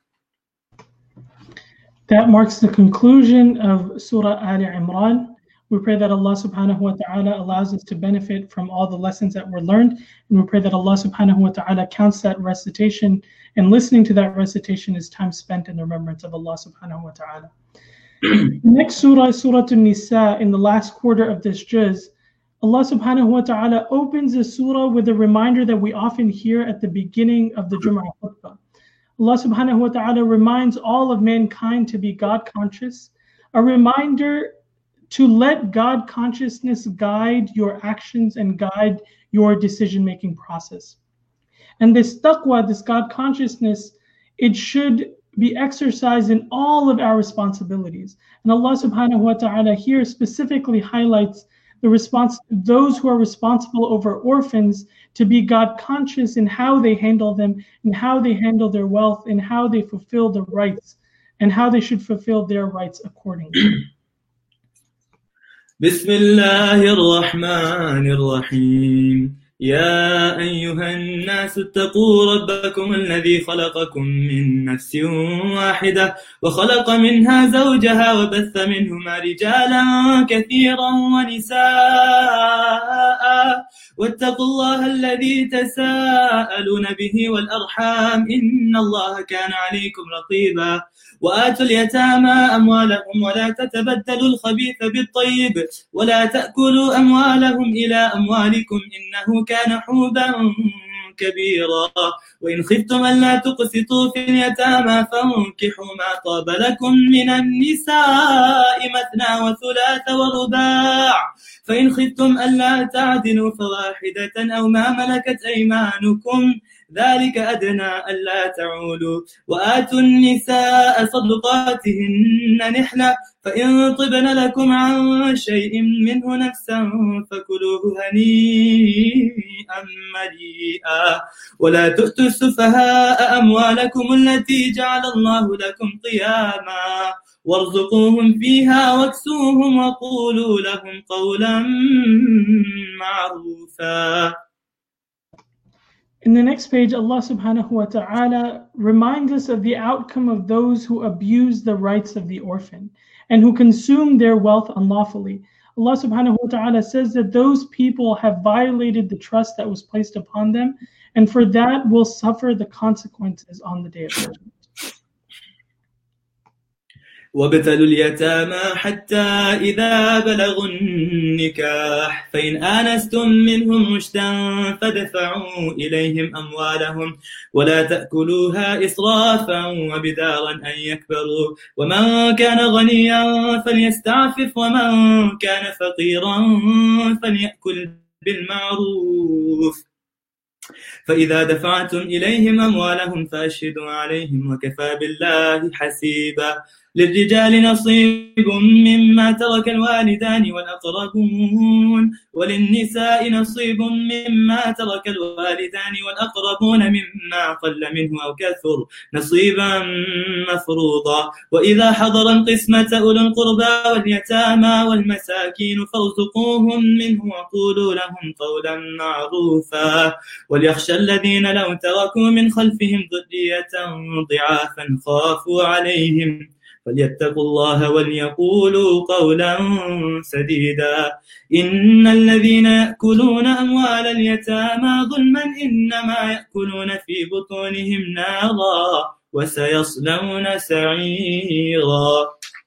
That marks the conclusion of Surah Ali Imran. We pray that Allah subhanahu wa ta'ala allows us to benefit from all the lessons that were learned, and we pray that Allah subhanahu wa ta'ala counts that recitation and listening to that recitation as time spent in the remembrance of Allah subhanahu wa ta'ala. Next surah is Surah An-Nisa. In the last quarter of this juz, Allah subhanahu wa ta'ala opens the surah with a reminder that we often hear at the beginning of the Jum'ah khutbah. Allah subhanahu wa ta'ala reminds all of mankind to be God conscious, a reminder to let God consciousness guide your actions and guide your decision-making process. And this taqwa, this God consciousness, it should be exercised in all of our responsibilities. And Allah subhanahu wa ta'ala here specifically highlights those who are responsible over orphans to be God conscious in how they handle them, and how they handle their wealth, and how they fulfill the rights, and how they should fulfill their rights accordingly. بسم الله الرحمن الرحيم يا أيها الناس اتقوا ربكم الذي خلقكم من نفس واحدة وخلق منها زوجها وبث منهما رجالا كثيرا ونساء واتقوا الله الذي تساءلون به والأرحام إن الله كان عليكم رقيبا وآتوا اليتامى أموالهم ولا تتبدلوا الخبيث بالطيب ولا تأكلوا أموالهم إلى أموالكم إنه كان حوبا كبيرا وإن خفتم ألا تقسطوا في اليتامى فانكحوا ما طاب لكم من النساء مثنى وثلاث ورباع فإن خفتم ألا تعدلوا فواحدة أو ما ملكت أيمانكم ذلك أدنى ألا تعولوا وآتوا النساء صدقاتهن نحلة فإن طبن لكم عن شيء منه نفسا فكلوه هنيئا مريئا ولا تؤتوا السفهاء أموالكم التي جعل الله لكم قياما وارزقوهم فيها واكسوهم وقولوا لهم قولا معروفا. In the next page, Allah subhanahu wa ta'ala reminds us of the outcome of those who abuse the rights of the orphan and who consume their wealth unlawfully. Allah subhanahu wa ta'ala says that those people have violated the trust that was placed upon them, and for that will suffer the consequences on the day of judgment. وابتلوا اليتامى حتى إذا بلغوا النكاح فإن آنستم منهم رشدا فدفعوا إليهم أموالهم ولا تأكلوها إسرافا وبدارا أن يكبروا ومن كان غنيا فليستعفف ومن كان فقيرا فليأكل بالمعروف فإذا دفعتم إليهم أموالهم فأشهدوا عليهم وكفى بالله حسيبا للرجال نصيب مما ترك الوالدان والأقربون وللنساء نصيب مما ترك الوالدان والأقربون مما قل منه أو كثر نصيبا مفروضا وإذا حضر القسمة أولو القربى واليتامى والمساكين فارزقوهم منه وقولوا لهم قولا معروفا وليخشى الذين لو تركوا من خلفهم ذرية ضعافا خافوا عليهم فليتقوا الله وليقولوا قولا سديدا إن الذين يأكلون أموال اليتامى ظلما إنما يأكلون في بطونهم نارا وسيصلون سعيرا.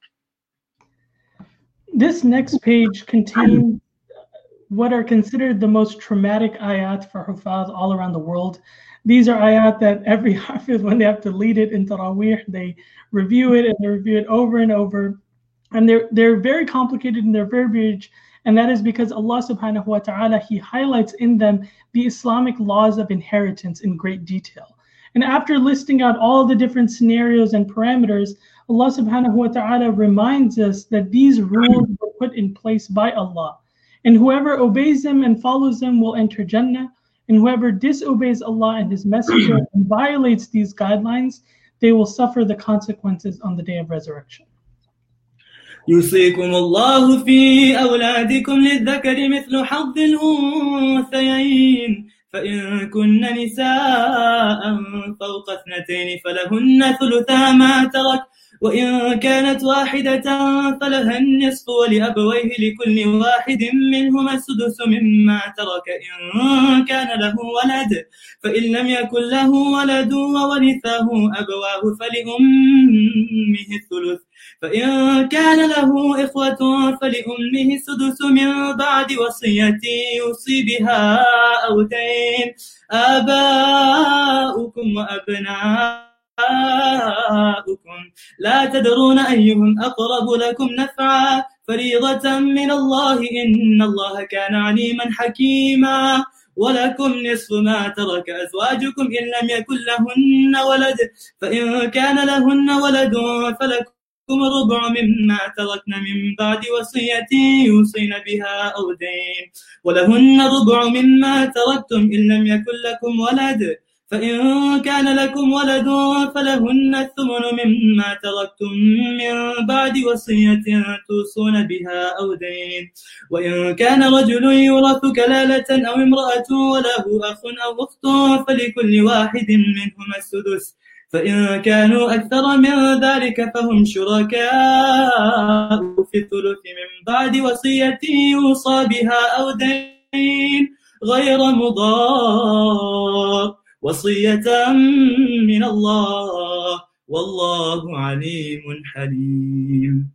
This next page contains what are considered the most traumatic ayat for Hufaz all around the world. These are ayat that every Hafiz, when they have to lead it in Taraweeh, they review it and they review it over and over. And they're very complicated and they're very rich. And that is because Allah subhanahu wa ta'ala, He highlights in them the Islamic laws of inheritance in great detail. And after listing out all the different scenarios and parameters, Allah subhanahu wa ta'ala reminds us that these rules were put in place by Allah. And whoever obeys them and follows them will enter Jannah. And whoever disobeys Allah and His Messenger and violates these guidelines, they will suffer the consequences on the day of resurrection. يوصيكم الله في أولادكم للذكر مثل حظ الأنثيين فإن كن نساء فوق اثنتين فلهن ثلثا ما ترك وإن كانت واحدة فلها النصف ولأبويه لكل واحد منهما السدس مما ترك إن كان له ولد فإن لم يكن له ولد وورثه أبواه فلأمه الثلث فإن كان له إخوة فلأمه السدس من بعد وصية يوصي بها أو دين آباؤكم وأبناؤكم لا تدرون أيهم أقرب لكم نفعا فريضة من الله إن الله كان عليما حكيما ولكم نصف ما ترك أزواجكم إن لم يكن لهن ولد فإن كان لهن ولد فلكم لكم الربع مما تركن من بعد وصية يوصين بها أو دين ولهن الربع مما تركتم إن لم يكن لكم ولد فإن كان لكم ولد فلهن الثمن مما تركتم من بعد وصية توصون بها أو دين وإن كان رجل يورث كلالة أو امرأة وله أخ أو أخت فلكل واحد منهما السدس فإن كانوا أكثر من ذلك فهم شركاء في الثلث من بعد وصية يوصى بها أو دين غير مضار وصية من الله والله عليم حليم.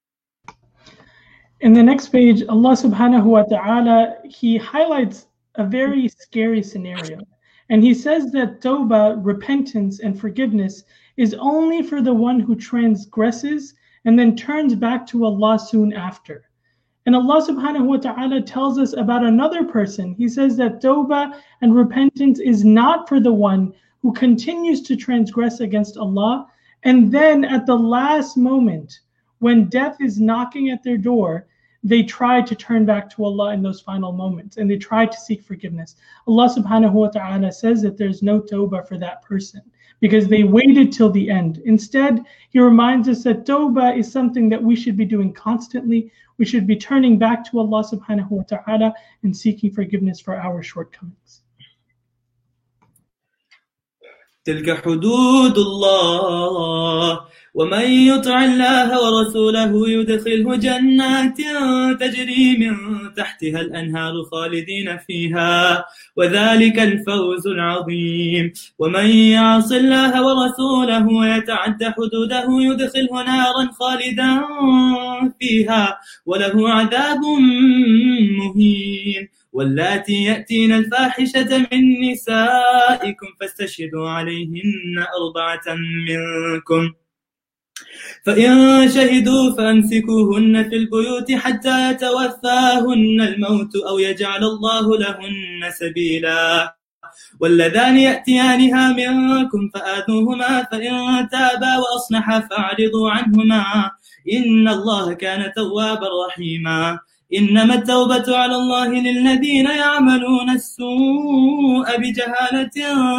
In the next page, Allah subhanahu wa ta'ala, He highlights a very scary scenario. And He says that tawbah, repentance and forgiveness is only for the one who transgresses and then turns back to Allah soon after. And Allah subhanahu wa ta'ala tells us about another person. He says that tawbah and repentance is not for the one who continues to transgress against Allah. And then at the last moment, when death is knocking at their door, they try to turn back to Allah in those final moments and they try to seek forgiveness. Allah subhanahu wa ta'ala says that there's no tawbah for that person because they waited till the end. Instead, He reminds us that tawbah is something that we should be doing constantly. We should be turning back to Allah subhanahu wa ta'ala and seeking forgiveness for our shortcomings. تلك حدود الله ومن يطع الله ورسوله يدخله جنات تجري من تحتها الأنهار خالدين فيها وذلك الفوز العظيم ومن يعص الله ورسوله ويتعد حدوده يدخله نارا خالدا فيها وله عذاب مهين واللاتي يأتين الفاحشة من نسائكم فاستشهدوا عليهن 4 منكم فإن شهدوا فأمسكوهن في البيوت حتى يتوفاهن الموت أو يجعل الله لهن سبيلا واللذان يأتيانها منكم فآذوهما فإن تابا وأصلحا فأعرضوا عنهما إن الله كان توابا رحيما إنما التوبة على الله للذين يعملون السوء بجهالة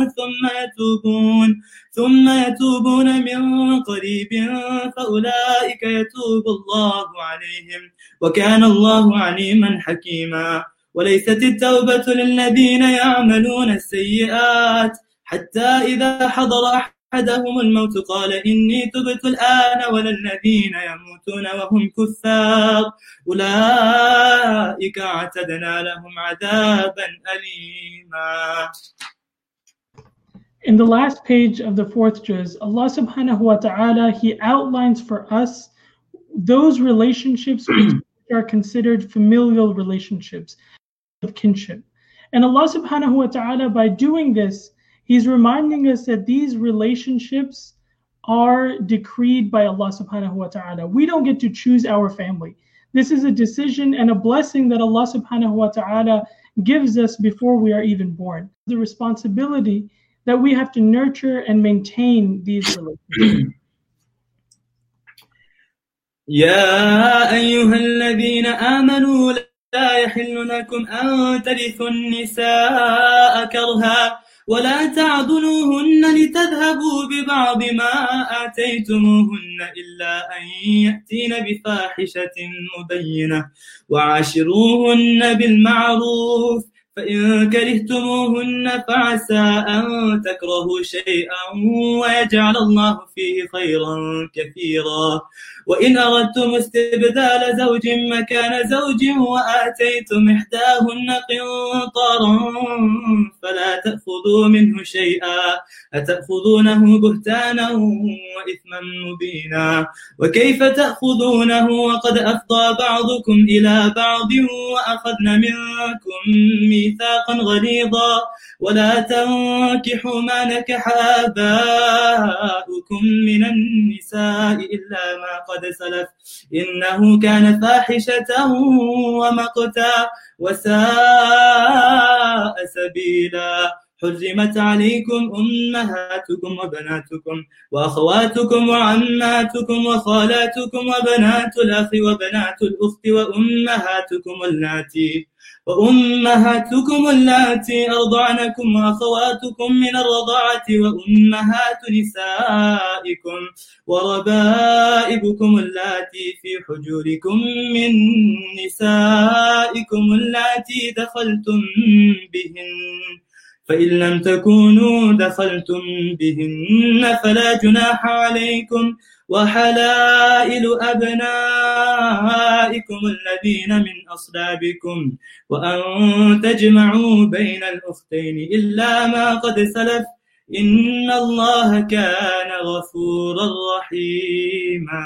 ثم يتوبون من قريب فأولئك يتوب الله عليهم وكان الله عليما حكيما وليست التوبة للذين يعملون السيئات حتى إذا حضر أحدهم الموت قال إني تبت الآن ولا الذين يموتون وهم كفار أولئك اعتدنا لهم عذابا أليما. In the last page of the 4th juz, Allah subhanahu wa ta'ala, He outlines for us those relationships which are considered familial relationships of kinship. And Allah subhanahu wa ta'ala, by doing this, He's reminding us that these relationships are decreed by Allah subhanahu wa ta'ala. We don't get to choose our family. This is a decision and a blessing that Allah subhanahu wa ta'ala gives us before we are even born. The responsibility that we have to nurture and maintain these relationships. يا أيها الذين آمنوا لا يحل لكم أن ترثوا النساء كرها ولا تعضلوهن لتذهبوا ببعض ما آتيتموهن إلا أن يأتين بفاحشة مبينة وعاشروهن بالمعروف فإن كرهتموهن فعسى أن تكرهوا شيئا ويجعل الله فيه خيرا كثيرا وإن أردتم استبدال زوج مكان زوج وآتيتم إحداهن قنطارا فلا تأخذوا منه شيئا أتأخذونه بهتانا وإثما مبينا وكيف تأخذونه وقد أفضى بعضكم إلى بعض وأخذن منكم ميثاقا غليظا ولا تنكحوا ما نكح آباؤكم من النساء إلا ما قد سلف إنه كان فاحشة ومقتا وساء سبيلا حرمت عليكم أمهاتكم وبناتكم وأخواتكم وعماتكم وخالاتكم وبنات الأخ وبنات الأخت وأمهاتكم اللاتي أرضعنكم وأخواتكم من الرضاعة وأمهات نسائكم وربائبكم اللاتي في حجوركم من نسائكم اللاتي دخلتم بهن فإن لم تكونوا دخلتم بهن فلا جناح عليكم وحلائل أبنائكم الذين من أصلابكم وأن تجمعوا بين الأختين إلا ما قد سلف إن الله كان غفورا رحيما.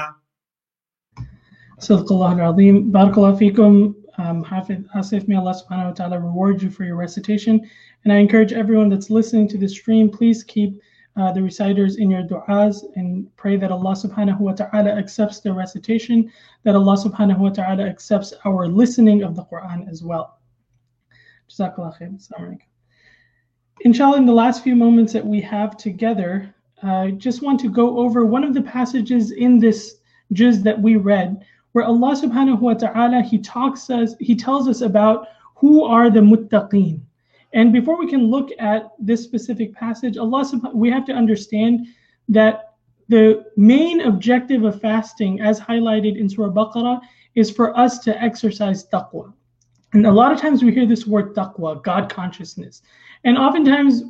صدق الله العظيم. Barakallahu feekum. Hafidh Asif, may Allah subhanahu wa ta'ala reward you for your recitation. And I encourage everyone that's listening to this stream, please keep the reciters in your du'as and pray that Allah subhanahu wa ta'ala accepts their recitation, that Allah subhanahu wa ta'ala accepts our listening of the Quran as well. Jazakallah khair. Assalamu alaikum. Inshallah, in the last few moments that we have together, I just want to go over one of the passages in this juz that we read, where Allah subhanahu wa ta'ala, He tells us about who are the muttaqeen. And before we can look at this specific passage, we have to understand that the main objective of fasting, as highlighted in Surah Baqarah, is for us to exercise taqwa. And a lot of times we hear this word taqwa, God consciousness. And oftentimes,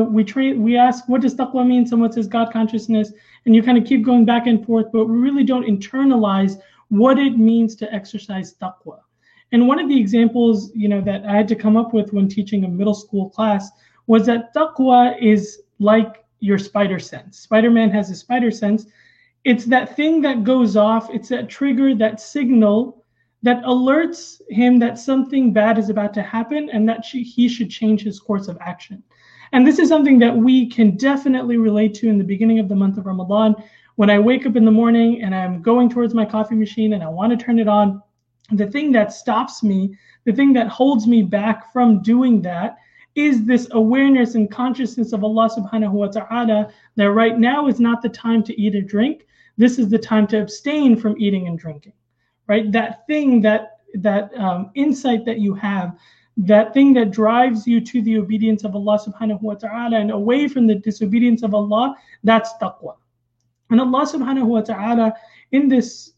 we ask, what does taqwa mean? Someone says God consciousness, and you kind of keep going back and forth, but we really don't internalize what it means to exercise taqwa. And one of the examples, that I had to come up with when teaching a middle school class was that taqwa is like your spider sense. Spider-Man has a spider sense. It's that thing that goes off. It's that trigger, that signal that alerts him that something bad is about to happen and that he should change his course of action. And this is something that we can definitely relate to in the beginning of the month of Ramadan. When I wake up in the morning and I'm going towards my coffee machine and I want to turn it on, the thing that stops me, the thing that holds me back from doing that is this awareness and consciousness of Allah subhanahu wa ta'ala that right now is not the time to eat or drink. This is the time to abstain from eating and drinking, right? That thing, that insight that you have, that thing that drives you to the obedience of Allah subhanahu wa ta'ala and away from the disobedience of Allah, that's taqwa. And Allah subhanahu wa ta'ala in this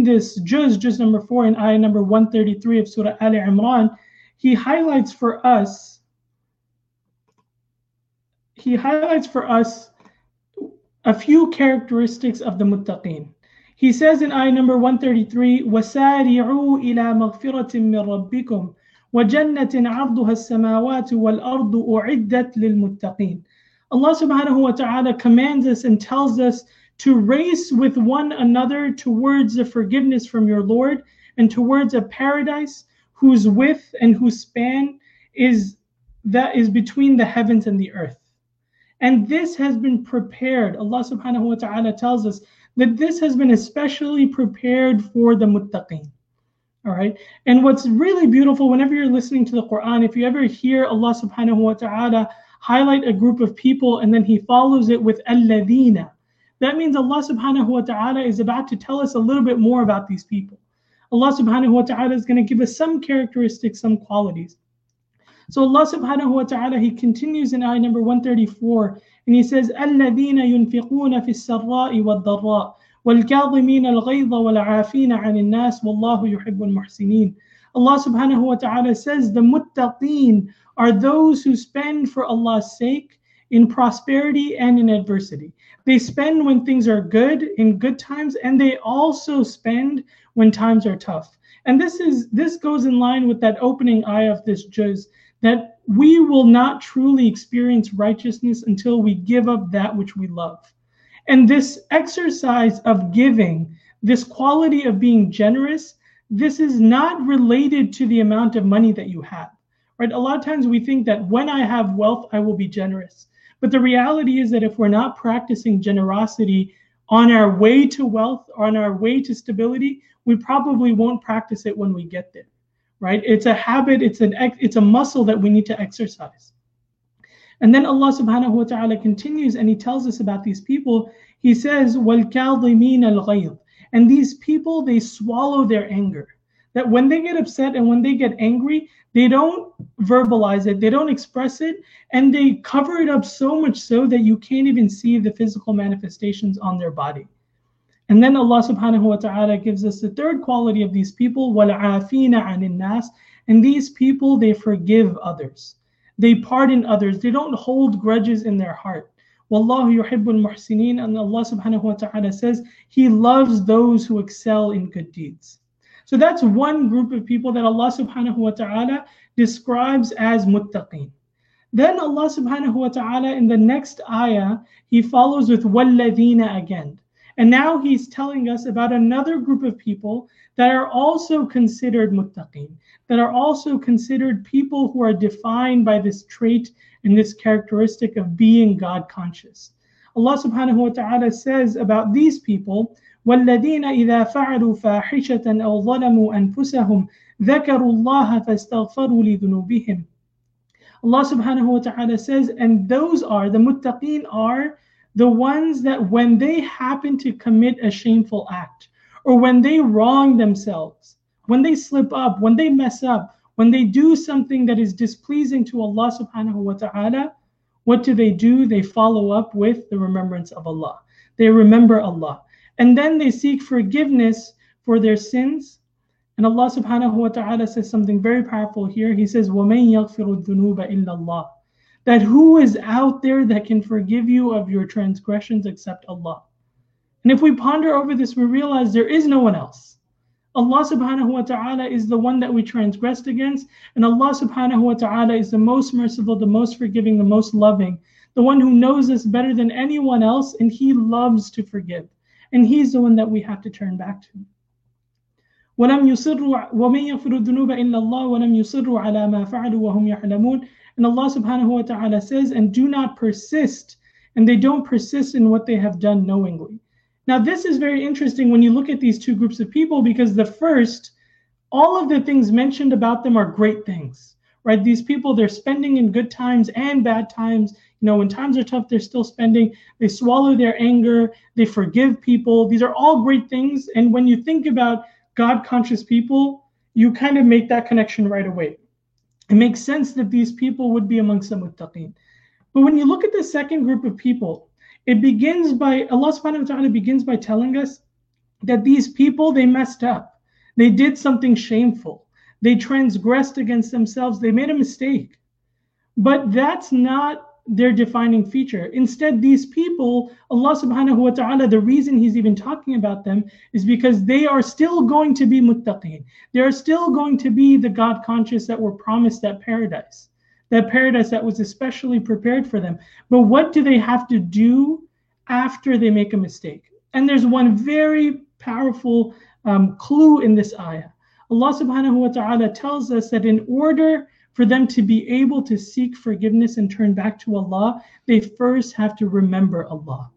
juz number 4 in ayah number 133 of Surah Ali Imran, He highlights for us a few characteristics of the muttaqeen. He says in ayah number 133, وَسَارِعُوا إِلَى مَغْفِرَةٍ مِّن رَبِّكُمْ وَجَنَّةٍ عَرْضُهَا السَّمَاوَاتُ وَالْأَرْضُ أُعِدَّتْ لِلْمُتَّقِينَ. Allah subhanahu wa ta'ala commands us and tells us to race with one another towards the forgiveness from your Lord and towards a paradise whose width and whose span is between the heavens and the earth. And this has been prepared. Allah subhanahu wa ta'ala tells us that this has been especially prepared for the muttaqeen. All right. And what's really beautiful, whenever you're listening to the Quran, if you ever hear Allah subhanahu wa ta'ala highlight a group of people and then He follows it with alladhina, that means Allah subhanahu wa ta'ala is about to tell us a little bit more about these people. Allah subhanahu wa ta'ala is going to give us some characteristics, some qualities. So Allah subhanahu wa ta'ala, He continues in ayah number 134, and He says, الَّذِينَ يُنْفِقُونَ فِي السَّرَّاءِ وَالضَّرَّاءِ وَالْكَاظِمِينَ الْغَيْظَ وَالْعَافِينَ عَنِ النَّاسِ وَاللَّهُ يُحِبُّ الْمُحْسِنِينَ. Allah subhanahu wa ta'ala says the muttaqeen are those who spend for Allah's sake in prosperity and in adversity. They spend when things are good, in good times, and they also spend when times are tough. And this goes in line with that opening ayah of this juz, that we will not truly experience righteousness until we give up that which we love. And this exercise of giving, this quality of being generous, this is not related to the amount of money that you have, right? A lot of times we think that when I have wealth, I will be generous. But the reality is that if we're not practicing generosity on our way to wealth or on our way to stability, we probably won't practice it when we get there, right? It's a habit, it's a muscle that we need to exercise. And then Allah subhanahu wa ta'ala continues and He tells us about these people. He says, وَالْكَاظِمِينَ الْغَيْظِ. And these people, they swallow their anger. That when they get upset and when they get angry, they don't verbalize it, they don't express it, and they cover it up so much so that you can't even see the physical manifestations on their body. And then Allah subhanahu wa ta'ala gives us the third quality of these people, وَالْعَافِينَ عَنِ النَّاسِ. And these people, they forgive others. They pardon others. They don't hold grudges in their heart. وَاللَّهُ يُحِبُّ الْمُحْسِنِينَ. And Allah subhanahu wa ta'ala says, He loves those who excel in good deeds. So that's one group of people that Allah subhanahu wa ta'ala describes as muttaqeen. Then Allah subhanahu wa ta'ala in the next ayah, He follows with وَالَّذِينَ again. And now He's telling us about another group of people that are also considered muttaqeen, that are also considered people who are defined by this trait and this characteristic of being God conscious. Allah subhanahu wa ta'ala says about these people, وَالَّذِينَ إِذَا فَعَلُوا فَاحِشَةً أَوْ ظَلَمُوا أَنفُسَهُمْ ذَكَرُوا اللَّهَ فَاسْتَغْفَرُوا لِذُنُوبِهِمْ. Allah subhanahu wa ta'ala says, and those are, the muttaqeen are the ones that when they happen to commit a shameful act, or when they wrong themselves, when they slip up, when they mess up, when they do something that is displeasing to Allah subhanahu wa ta'ala, what do? They follow up with the remembrance of Allah. They remember Allah. And then they seek forgiveness for their sins. And Allah subhanahu wa ta'ala says something very powerful here. He says, وَمَنْ يَغْفِرُ الذُّنُوبَ إِلَّا اللَّهِ. That who is out there that can forgive you of your transgressions except Allah? And if we ponder over this, we realize there is no one else. Allah subhanahu wa ta'ala is the one that we transgressed against. And Allah subhanahu wa ta'ala is the most merciful, the most forgiving, the most loving, the one who knows us better than anyone else. And He loves to forgive. And He's the one that we have to turn back to. وَلَمْ يُصِرُّوا وَمَنْ يَغْفِرُ الذُّنُوبَ إِلَّا اللَّهُ وَلَمْ يُصِرُّوا عَلَى مَا فَعَلُوا وَهُمْ يَعْلَمُونَ. And Allah subhanahu wa ta'ala says, and do not persist, and they don't persist in what they have done knowingly. Now this is very interesting when you look at these two groups of people, because the first, all of the things mentioned about them are great things, right? These people, they're spending in good times and bad times. You know, when times are tough, they're still spending. They swallow their anger. They forgive people. These are all great things. And when you think about God-conscious people, you kind of make that connection right away. It makes sense that these people would be amongst the muttaqeen. But when you look at the second group of people, it begins by, Allah subhanahu wa ta'ala begins by telling us that these people, they messed up. They did something shameful. They transgressed against themselves. They made a mistake. But that's not their defining feature. Instead, these people, Allah subhanahu wa ta'ala, the reason He's even talking about them is because they are still going to be muttaqeen. They are still going to be the God conscious that were promised that paradise that was especially prepared for them. But what do they have to do after they make a mistake? And there's one very powerful clue in this ayah. Allah subhanahu wa ta'ala tells us that in order for them to be able to seek forgiveness and turn back to Allah, they first have to remember Allah.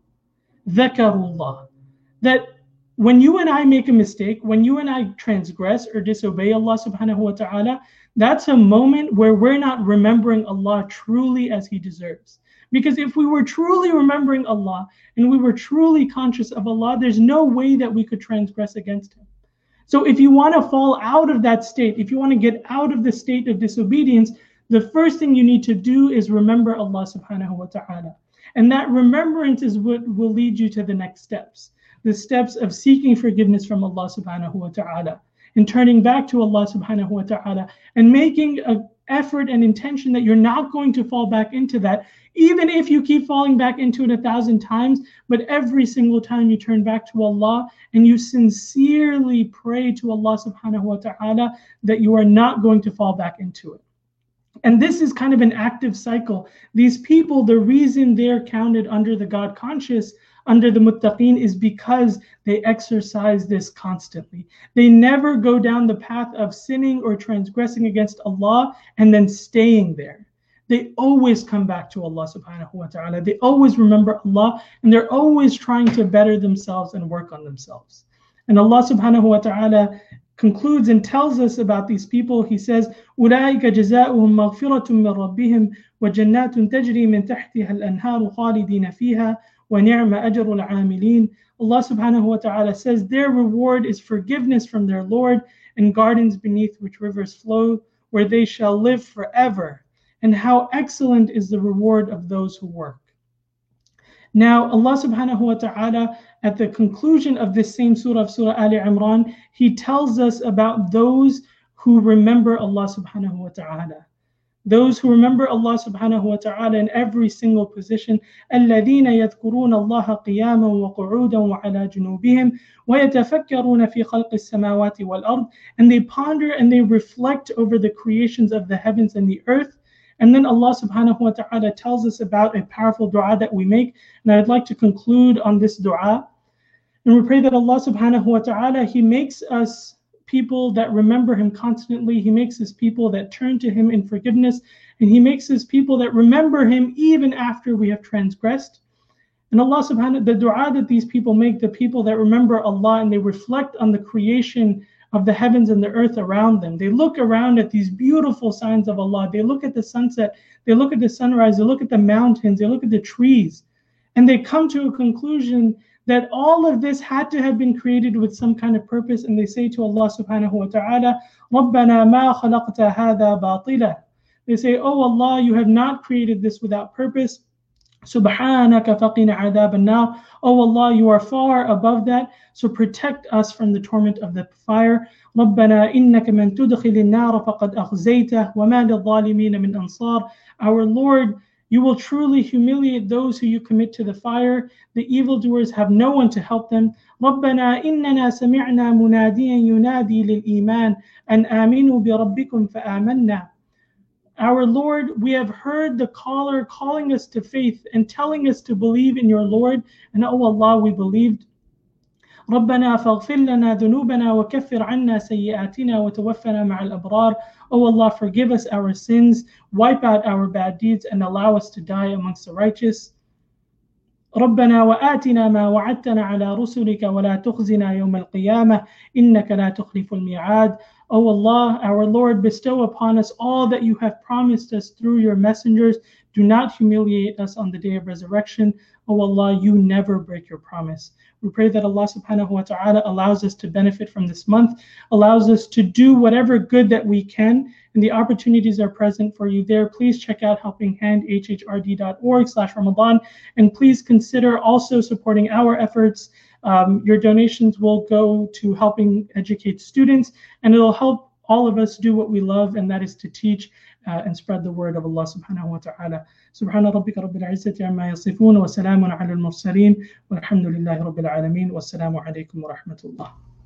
Dhakarullah. That when you and I make a mistake, when you and I transgress or disobey Allah subhanahu wa ta'ala, that's a moment where we're not remembering Allah truly as He deserves. Because if we were truly remembering Allah and we were truly conscious of Allah, there's no way that we could transgress against Him. So if you want to fall out of that state, if you want to get out of the state of disobedience, the first thing you need to do is remember Allah subhanahu wa ta'ala. And that remembrance is what will lead you to the next steps. The steps of seeking forgiveness from Allah subhanahu wa ta'ala and turning back to Allah subhanahu wa ta'ala and making an effort and intention that you're not going to fall back into that, even if you keep falling back into it 1,000 times, but every single time you turn back to Allah and you sincerely pray to Allah subhanahu wa ta'ala that you are not going to fall back into it. And this is kind of an active cycle. These people, the reason they're counted under the God conscious, under the muttaqeen, is because they exercise this constantly. They never go down the path of sinning or transgressing against Allah and then staying there. They always come back to Allah subhanahu wa ta'ala. They always remember Allah, and they're always trying to better themselves and work on themselves. And Allah subhanahu wa ta'ala concludes and tells us about these people. He says, أُولَٰئِكَ جَزَاؤُهُم مَغْفِرَةٌ مِّن رَّبِّهِمْ وَجَنَّاتٌ تَجْرِي مِن تَحْتِهَا الْأَنْهَارُ خَالِدِينَ فِيهَا وَنِعْمَ أَجْرُ الْعَامِلِينَ. Allah subhanahu wa ta'ala says their reward is forgiveness from their Lord and gardens beneath which rivers flow, where they shall live forever. And how excellent is the reward of those who work. Now, Allah subhanahu wa ta'ala, at the conclusion of this same surah of Surah Ali Imran, He tells us about those who remember Allah subhanahu wa ta'ala. Those who remember Allah subhanahu wa ta'ala in every single position. الَّذِينَ يَذْكُرُونَ اللَّهَ قِيَامًا وَقُعُودًا وَعَلَى جُنُوبِهِمْ وَيَتَفَكَّرُونَ فِي خَلْقِ السَّمَاوَاتِ وَالْأَرْضِ. And they ponder and they reflect over the creations of the heavens and the earth. And then Allah subhanahu wa ta'ala tells us about a powerful dua that we make. And I'd like to conclude on this dua. And we pray that Allah subhanahu wa ta'ala, He makes us people that remember Him constantly. He makes us people that turn to Him in forgiveness. And He makes us people that remember Him even after we have transgressed. And Allah subhanahu, the dua that these people make, the people that remember Allah and they reflect on the creation of the heavens and the earth around them. They look around at these beautiful signs of Allah. They look at the sunset, they look at the sunrise, they look at the mountains, they look at the trees, and they come to a conclusion that all of this had to have been created with some kind of purpose. And they say to Allah subhanahu wa ta'ala, رَبَّنَا مَا خَلَقْتَ هَذَا بَاطِلًا. They say, oh Allah, you have not created this without purpose. Subhanaka faqina adhab an-nar. Oh Allah, you are far above that, so protect us from the torment of the fire. رَبَّنَا إِنَّكَ مَن تُدْخِلِ النَّارَ فَقَدْ أَخْزَيْتَهُ وَمَا لِلظَّالِمِينَ مِنْ أَنصَارٍ. Our Lord, you will truly humiliate those who you commit to the fire. The evildoers have no one to help them. رَبَّنَا إِنَّنَا سَمِعْنَا مُنَادِيًا يُنَادِي لِلْإِيمَانِ أَنْ آمِنُوا بِرَبِّكُمْ فَآمَنَّا. Our Lord, we have heard the caller calling us to faith and telling us to believe in your Lord. And oh Allah, we believed. رَبَّنَا فَاغْفِرْ لَنَا ذُنُوبَنَا وَكَفِّرْ عَنَّا سَيِّئَاتِنَا وَتَوَفَّنَا مَعَ الْأَبْرَارِ. Oh Allah, forgive us our sins, wipe out our bad deeds, and allow us to die amongst the righteous. رَبَّنَا وَآتِنَا مَا وَعَدتَّنَا عَلَى رُسُلِكَ وَلَا تُخْزِنَا يَوْمَ الْقِيَامَةِ إِنَّكَ لَا تُخْلِفُ الْمِيعَادِ. O Allah, our Lord, bestow upon us all that you have promised us through your messengers. Do not humiliate us on the day of resurrection. O Allah, you never break your promise. We pray that Allah subhanahu wa ta'ala allows us to benefit from this month, allows us to do whatever good that we can, and the opportunities are present for you there. Please check out helpinghandhhrd.org/Ramadan, and please consider also supporting our efforts. Your donations will go to helping educate students, and it'll help all of us do what we love, and that is to teach and spread the word of Allah subhanahu wa ta'ala. Subhana rabbika rabbil izzati amma yasifun wa salamun ala al-mursaleen walhamdulillahi rabbil alameen. Wassalamu alaikum wa rahmatullah.